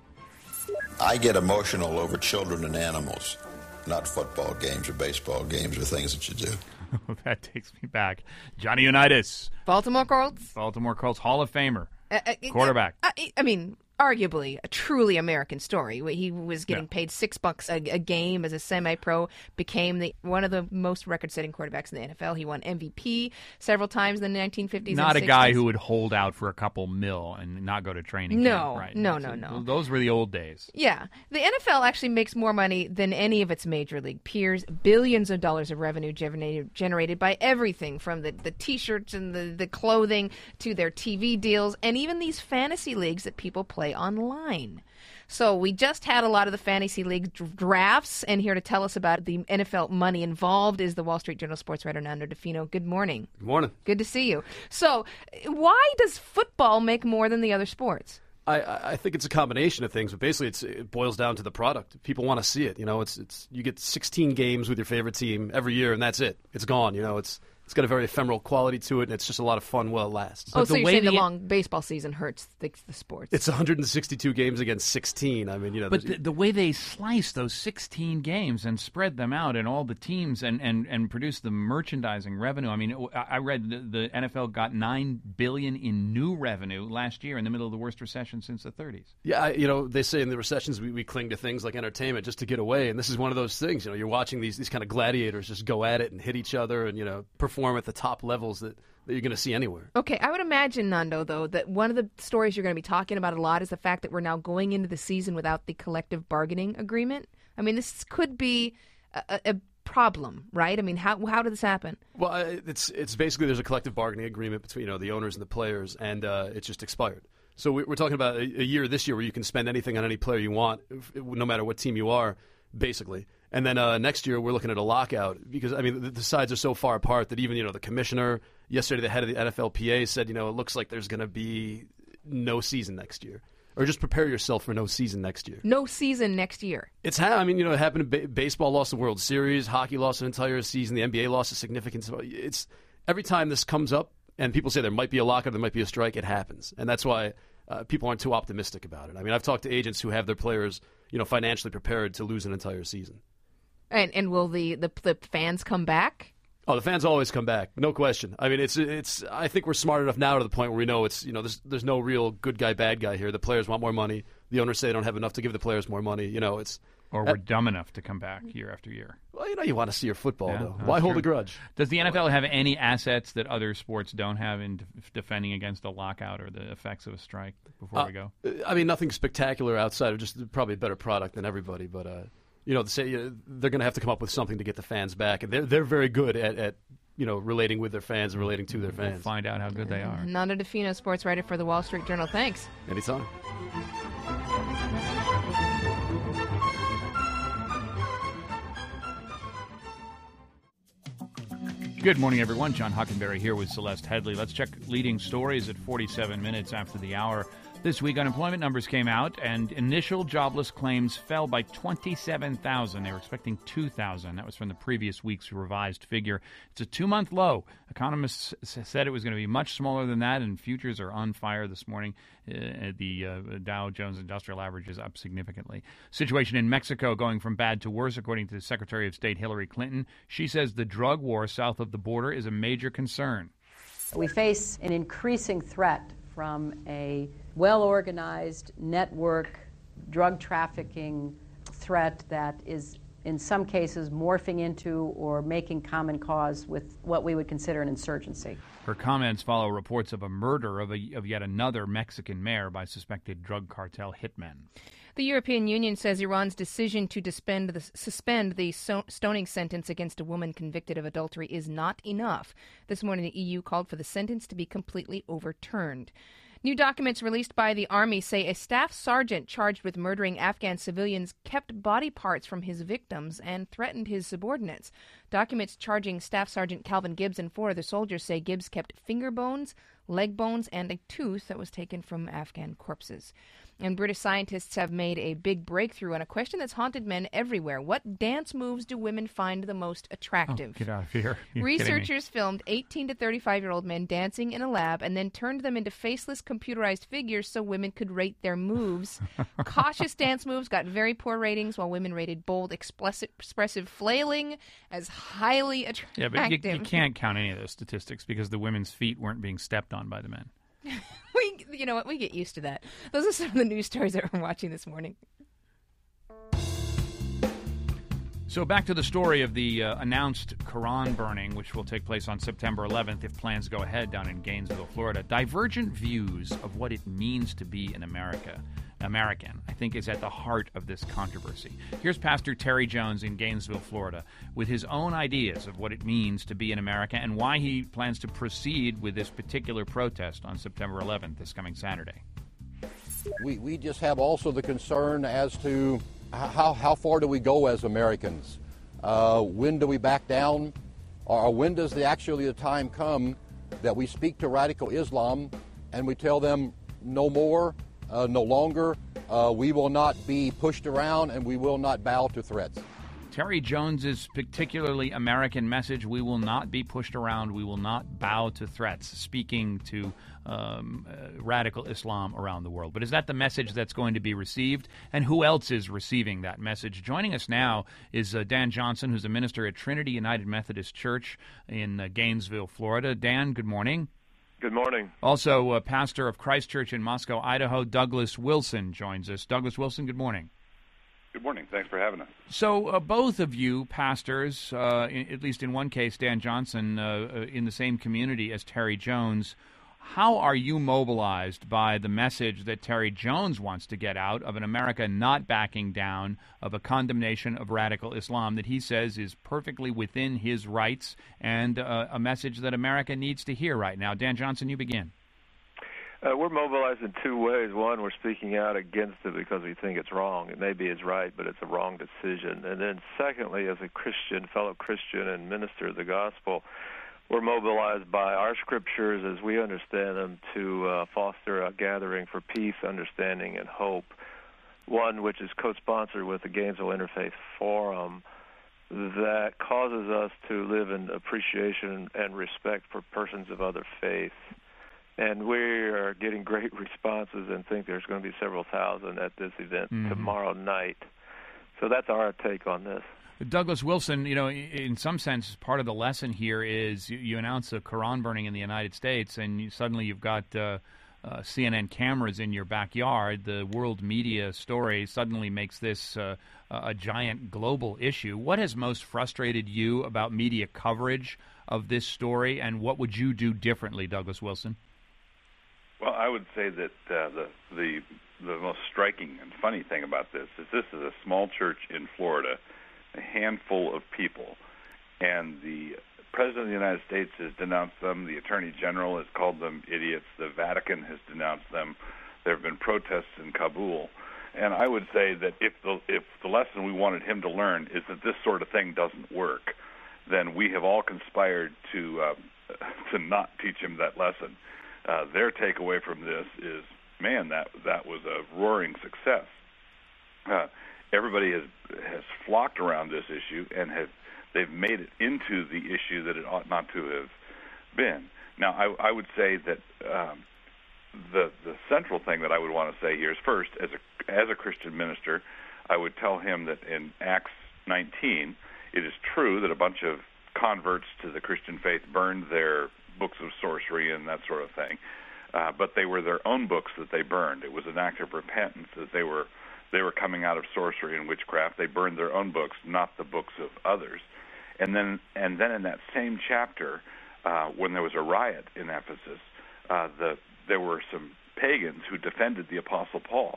I get emotional over children and animals, not football games or baseball games or things that you do. That takes me back. Johnny Unitas. Baltimore Colts. Baltimore Colts Hall of Famer. Uh, uh, Quarterback. Uh, I, I mean, arguably a truly American story. He was getting Yeah. paid six bucks a, a game as a semi-pro, became the one of the most record-setting quarterbacks in the N F L. He won M V P several times in the nineteen fifties Not and a sixties. guy who would hold out for a couple mil and not go to training No, camp. Right. no, So no, no. Those were the old days. Yeah. The N F L actually makes more money than any of its major league peers. Billions of dollars of revenue generated, generated by everything from the, the T-shirts and the, the clothing to their T V deals and even these fantasy leagues that people play online. So we just had a lot of the fantasy league dr- drafts, and here to tell us about the N F L money involved is the Wall Street Journal sports writer Nando DeFino. Good morning. Good morning. Good to see you. So why does football make more than the other sports? I, I think it's a combination of things, but basically it's, it boils down to the product. People want to see it. You know, it's it's you get sixteen games with your favorite team every year, and that's it. It's gone. You know, it's it's got a very ephemeral quality to it, and it's just a lot of fun while it lasts. Oh, so you're saying the long baseball season hurts the, the sports? It's one hundred sixty-two games against sixteen. I mean, you know, But the, the way they slice those sixteen games and spread them out in all the teams and, and, and produce the merchandising revenue. I mean, I I read the, the N F L got nine billion dollars in new revenue last year in the middle of the worst recession since the thirties. Yeah, I, you know, they say in the recessions we, we cling to things like entertainment just to get away, and this is one of those things. You know, you're watching these these kind of gladiators just go at it and hit each other and, you know, perform at the top levels that, that you're going to see anywhere. Okay, I would imagine, Nando, though, that one of the stories you're going to be talking about a lot is the fact that we're now going into the season without the collective bargaining agreement. I mean, this could be a, a problem, right? I mean, how how did this happen? Well, I- it's it's basically there's a collective bargaining agreement between, you know, the owners and the players, and uh, it just expired. So we- we're talking about a, a year this year where you can spend anything on any player you want, if- no matter what team you are, basically. And then uh, next year we're looking at a lockout because, I mean, the, the sides are so far apart that even, you know, the commissioner, yesterday the head of the N F L P A said, you know, it looks like there's going to be no season next year. Or just prepare yourself for no season next year. No season next year. It's ha- I mean, you know, it happened. In ba- baseball lost the World Series. Hockey lost an entire season. The N B A lost a significant. It's every time this comes up, and people say there might be a lockout, there might be a strike. It happens, and that's why uh, people aren't too optimistic about it. I mean, I've talked to agents who have their players, you know, financially prepared to lose an entire season. And and will the, the, the fans come back? Oh, the fans always come back, no question. I mean, it's it's. I think we're smart enough now to the point where we know it's, you know, there's there's no real good guy, bad guy here. The players want more money. The owners say they don't have enough to give the players more money. You know, it's Or we're dumb enough to come back year after year. Well, you know, you want to see your football, Yeah, though. that's Why hold true. a grudge? Does the N F L have any assets that other sports don't have in def- defending against a lockout or the effects of a strike before Uh, we go? I mean, nothing spectacular outside of just probably a better product than everybody, but uh, you know, say uh, they're going to have to come up with something to get the fans back, and they're they're very good at, at you know relating with their fans and relating to their fans. We'll find out how good they are. Nando DeFino, sports writer for the Wall Street Journal. Thanks. Anytime. Good morning, everyone. John Hockenberry here with Celeste Headley. Let's check leading stories at forty-seven minutes after the hour. This week, unemployment numbers came out, and initial jobless claims fell by twenty-seven thousand. They were expecting two thousand. That was from the previous week's revised figure. It's a two-month low. Economists s- said it was going to be much smaller than that, and futures are on fire this morning. Uh, the uh, Dow Jones Industrial Average is up significantly. Situation in Mexico going from bad to worse, according to Secretary of State Hillary Clinton. She says the drug war south of the border is a major concern. We face an increasing threat from a well-organized network drug trafficking threat that is in some cases morphing into or making common cause with what we would consider an insurgency. Her comments follow reports of a murder of, a, of yet another Mexican mayor by suspected drug cartel hitmen. The European Union says Iran's decision to suspend the, suspend the so- stoning sentence against a woman convicted of adultery is not enough. This morning, the E U called for the sentence to be completely overturned. New documents released by the Army say a staff sergeant charged with murdering Afghan civilians kept body parts from his victims and threatened his subordinates. Documents charging Staff Sergeant Calvin Gibbs and four other soldiers say Gibbs kept finger bones, leg bones, and a tooth that was taken from Afghan corpses. And British scientists have made a big breakthrough on a question that's haunted men everywhere. What dance moves do women find the most attractive? Oh, get out of here. You're Researchers filmed eighteen to thirty-five-year-old men dancing in a lab and then turned them into faceless computerized figures so women could rate their moves. Cautious dance moves got very poor ratings, while women rated bold, expressive, expressive flailing as highly attractive. Yeah, but you, you can't count any of those statistics because the women's feet weren't being stepped on by the men. we, you know what? We get used to that. Those are some of the news stories that we're watching this morning. So back to the story of the uh, announced Quran burning, which will take place on September eleventh if plans go ahead down in Gainesville, Florida. Divergent views of what it means to be an America, American, I think, is at the heart of this controversy. Here's Pastor Terry Jones in Gainesville, Florida, with his own ideas of what it means to be an America and why he plans to proceed with this particular protest on September eleventh, this coming Saturday. We, we just have also the concern as to how, how far do we go as Americans? Uh, when do we back down? Or when does the, actually the time come that we speak to radical Islam and we tell them no more, uh, no longer, uh, we will not be pushed around and we will not bow to threats? Terry Jones's particularly American message: we will not be pushed around, we will not bow to threats, speaking to um, uh, radical Islam around the world. But is that the message that's going to be received? And who else is receiving that message? Joining us now is uh, Dan Johnson, who's a minister at Trinity United Methodist Church in uh, Gainesville, Florida. Dan, good morning. Good morning. Also, uh, pastor of Christ Church in Moscow, Idaho, Douglas Wilson joins us. Douglas Wilson, good morning. Good morning. Thanks for having us. So uh, both of you pastors, uh, in, at least in one case, Dan Johnson, uh, in the same community as Terry Jones, how are you mobilized by the message that Terry Jones wants to get out of an America not backing down, of a condemnation of radical Islam that he says is perfectly within his rights, and uh, a message that America needs to hear right now? Dan Johnson, you begin. Uh, we're mobilized in two ways. One, we're speaking out against it because we think it's wrong. It maybe is right, but it's a wrong decision. And then secondly, as a Christian, fellow Christian and minister of the gospel, we're mobilized by our scriptures as we understand them to uh, foster a gathering for peace, understanding, and hope. One which is co-sponsored with the Gainesville Interfaith Forum that causes us to live in appreciation and respect for persons of other faiths. And we are getting great responses and think there's going to be several thousand at this event mm-hmm. tomorrow night. So that's our take on this. Douglas Wilson, you know, in some sense, part of the lesson here is you, you announce a Quran burning in the United States, and you, suddenly you've got uh, uh, C N N cameras in your backyard. The world media story suddenly makes this uh, a giant global issue. What has most frustrated you about media coverage of this story, and what would you do differently, Douglas Wilson? Well, I would say that uh, the the the most striking and funny thing about this is this is a small church in Florida, a handful of people, and the President of the United States has denounced them. The Attorney General has called them idiots. The Vatican has denounced them. There have been protests in Kabul, and I would say that if the if the lesson we wanted him to learn is that this sort of thing doesn't work, then we have all conspired to uh, to not teach him that lesson. Uh, their takeaway from this is, man, that that was a roaring success. Uh, everybody has has flocked around this issue and have they've made it into the issue that it ought not to have been. Now, I, I would say that um, the the central thing that I would want to say here is, first, as a as a Christian minister, I would tell him that in Acts nineteen, it is true that a bunch of converts to the Christian faith burned their books of sorcery and that sort of thing, uh, but they were their own books that they burned. It was an act of repentance that they were they were coming out of sorcery and witchcraft. They burned their own books, not the books of others. And then and then in that same chapter, uh, when there was a riot in Ephesus, uh, the there were some pagans who defended the Apostle Paul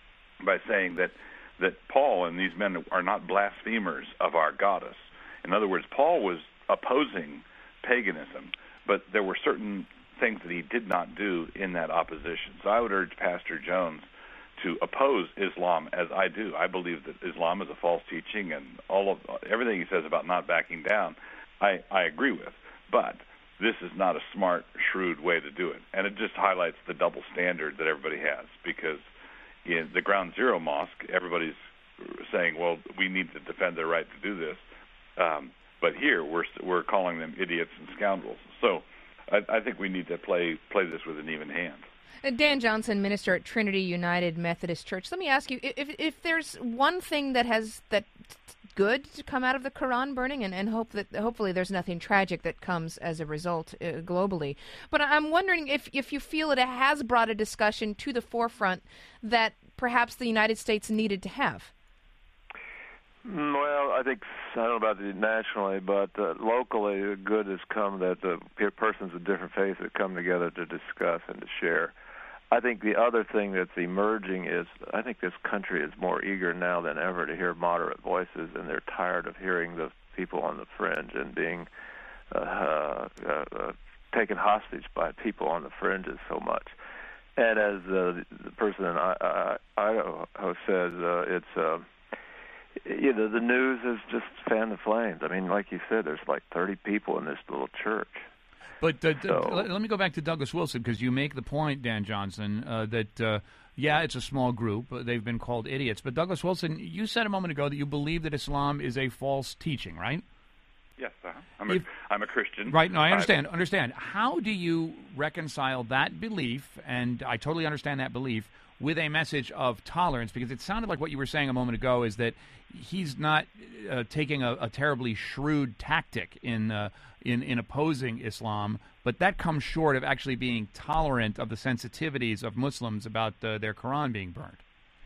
by saying that that Paul and these men are not blasphemers of our goddess. In other words, Paul was opposing paganism, but there were certain things that he did not do in that opposition. So I would urge Pastor Jones to oppose Islam as I do. I believe that Islam is a false teaching, and all of everything he says about not backing down, I, I agree with. But this is not a smart, shrewd way to do it. And it just highlights the double standard that everybody has, because in the Ground Zero Mosque, everybody's saying, well, we need to defend their right to do this. Um, but here, we're we're calling them idiots and scoundrels. So I, I think we need to play play this with an even hand. Dan Johnson, minister at Trinity United Methodist Church. Let me ask you, if if there's one thing that has that good to come out of the Quran burning, and, and hope that hopefully there's nothing tragic that comes as a result uh, globally. But I'm wondering if if you feel it has brought a discussion to the forefront that perhaps the United States needed to have. Well, I think, I don't know about it nationally, but uh, locally, the good has come that the persons of different faiths have come together to discuss and to share. I think the other thing that's emerging is I think this country is more eager now than ever to hear moderate voices, and they're tired of hearing the people on the fringe and being uh, uh, uh, taken hostage by people on the fringes so much. And as uh, the person in Idaho says, uh, it's... Uh, You know, the news has just fanned the flames. I mean, like you said, there's like thirty people in this little church. But uh, so, d- let, let me go back to Douglas Wilson, because you make the point, Dan Johnson, uh, that, uh, yeah, it's a small group. They've been called idiots. But Douglas Wilson, you said a moment ago that you believe that Islam is a false teaching, right? Yes, uh-huh. I'm, a, I'm a Christian. Right, no, I understand. I, understand. How do you reconcile that belief, and I totally understand that belief, with a message of tolerance? Because it sounded like what you were saying a moment ago is that he's not uh, taking a, a terribly shrewd tactic in, uh, in in opposing Islam, but that comes short of actually being tolerant of the sensitivities of Muslims about uh, their Quran being burned.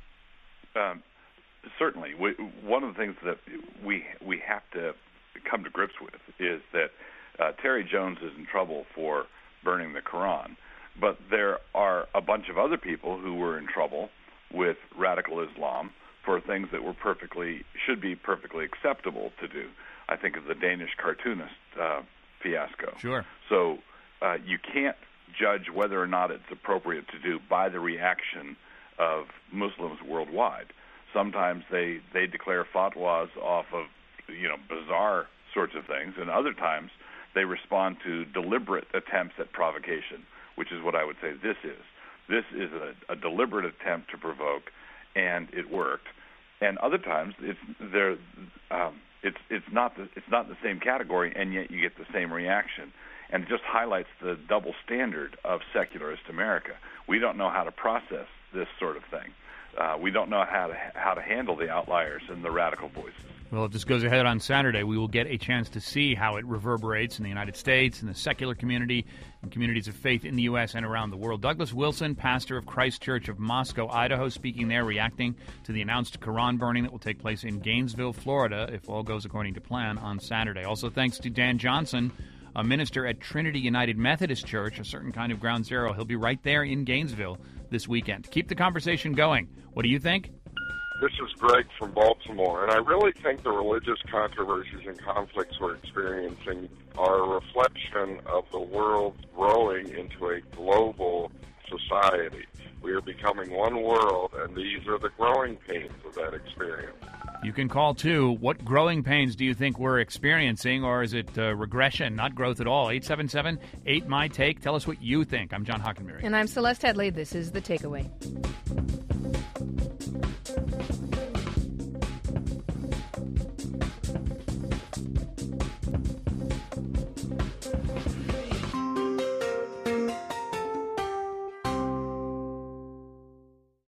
Um, certainly. We, one of the things that we we have to come to grips with is that uh, Terry Jones is in trouble for burning the Quran. But there are a bunch of other people who were in trouble with radical Islam for things that were perfectly, should be perfectly acceptable to do. I think of the Danish cartoonist uh, fiasco. Sure. So uh, you can't judge whether or not it's appropriate to do by the reaction of Muslims worldwide. Sometimes they, they declare fatwas off of, you know, bizarre sorts of things, and other times they respond to deliberate attempts at provocation, which is what I would say this is. This is a, a deliberate attempt to provoke, and it worked. And other times, it's there. Um, it's it's not the, it's not the same category, and yet you get the same reaction. And it just highlights the double standard of secularist America. We don't know how to process this sort of thing. Uh, we don't know how to how to handle the outliers and the radical voices. Well, if this goes ahead on Saturday, we will get a chance to see how it reverberates in the United States, in the secular community, and communities of faith in the U S and around the world. Douglas Wilson, pastor of Christ Church of Moscow, Idaho, speaking there, reacting to the announced Quran burning that will take place in Gainesville, Florida, if all goes according to plan on Saturday. Also, thanks to Dan Johnson, a minister at Trinity United Methodist Church, a certain kind of ground zero. He'll be right there in Gainesville this weekend. Keep the conversation going. What do you think? This is Greg from Baltimore, and I really think the religious controversies and conflicts we're experiencing are a reflection of the world growing into a global society. We are becoming one world, and these are the growing pains of that experience. You can call, too. What growing pains do you think we're experiencing, or is it uh, regression, not growth at all? eight seven seven, eight, M Y, TAKE. Tell us what you think. I'm John Hockenberry. And I'm Celeste Headley. This is The Takeaway.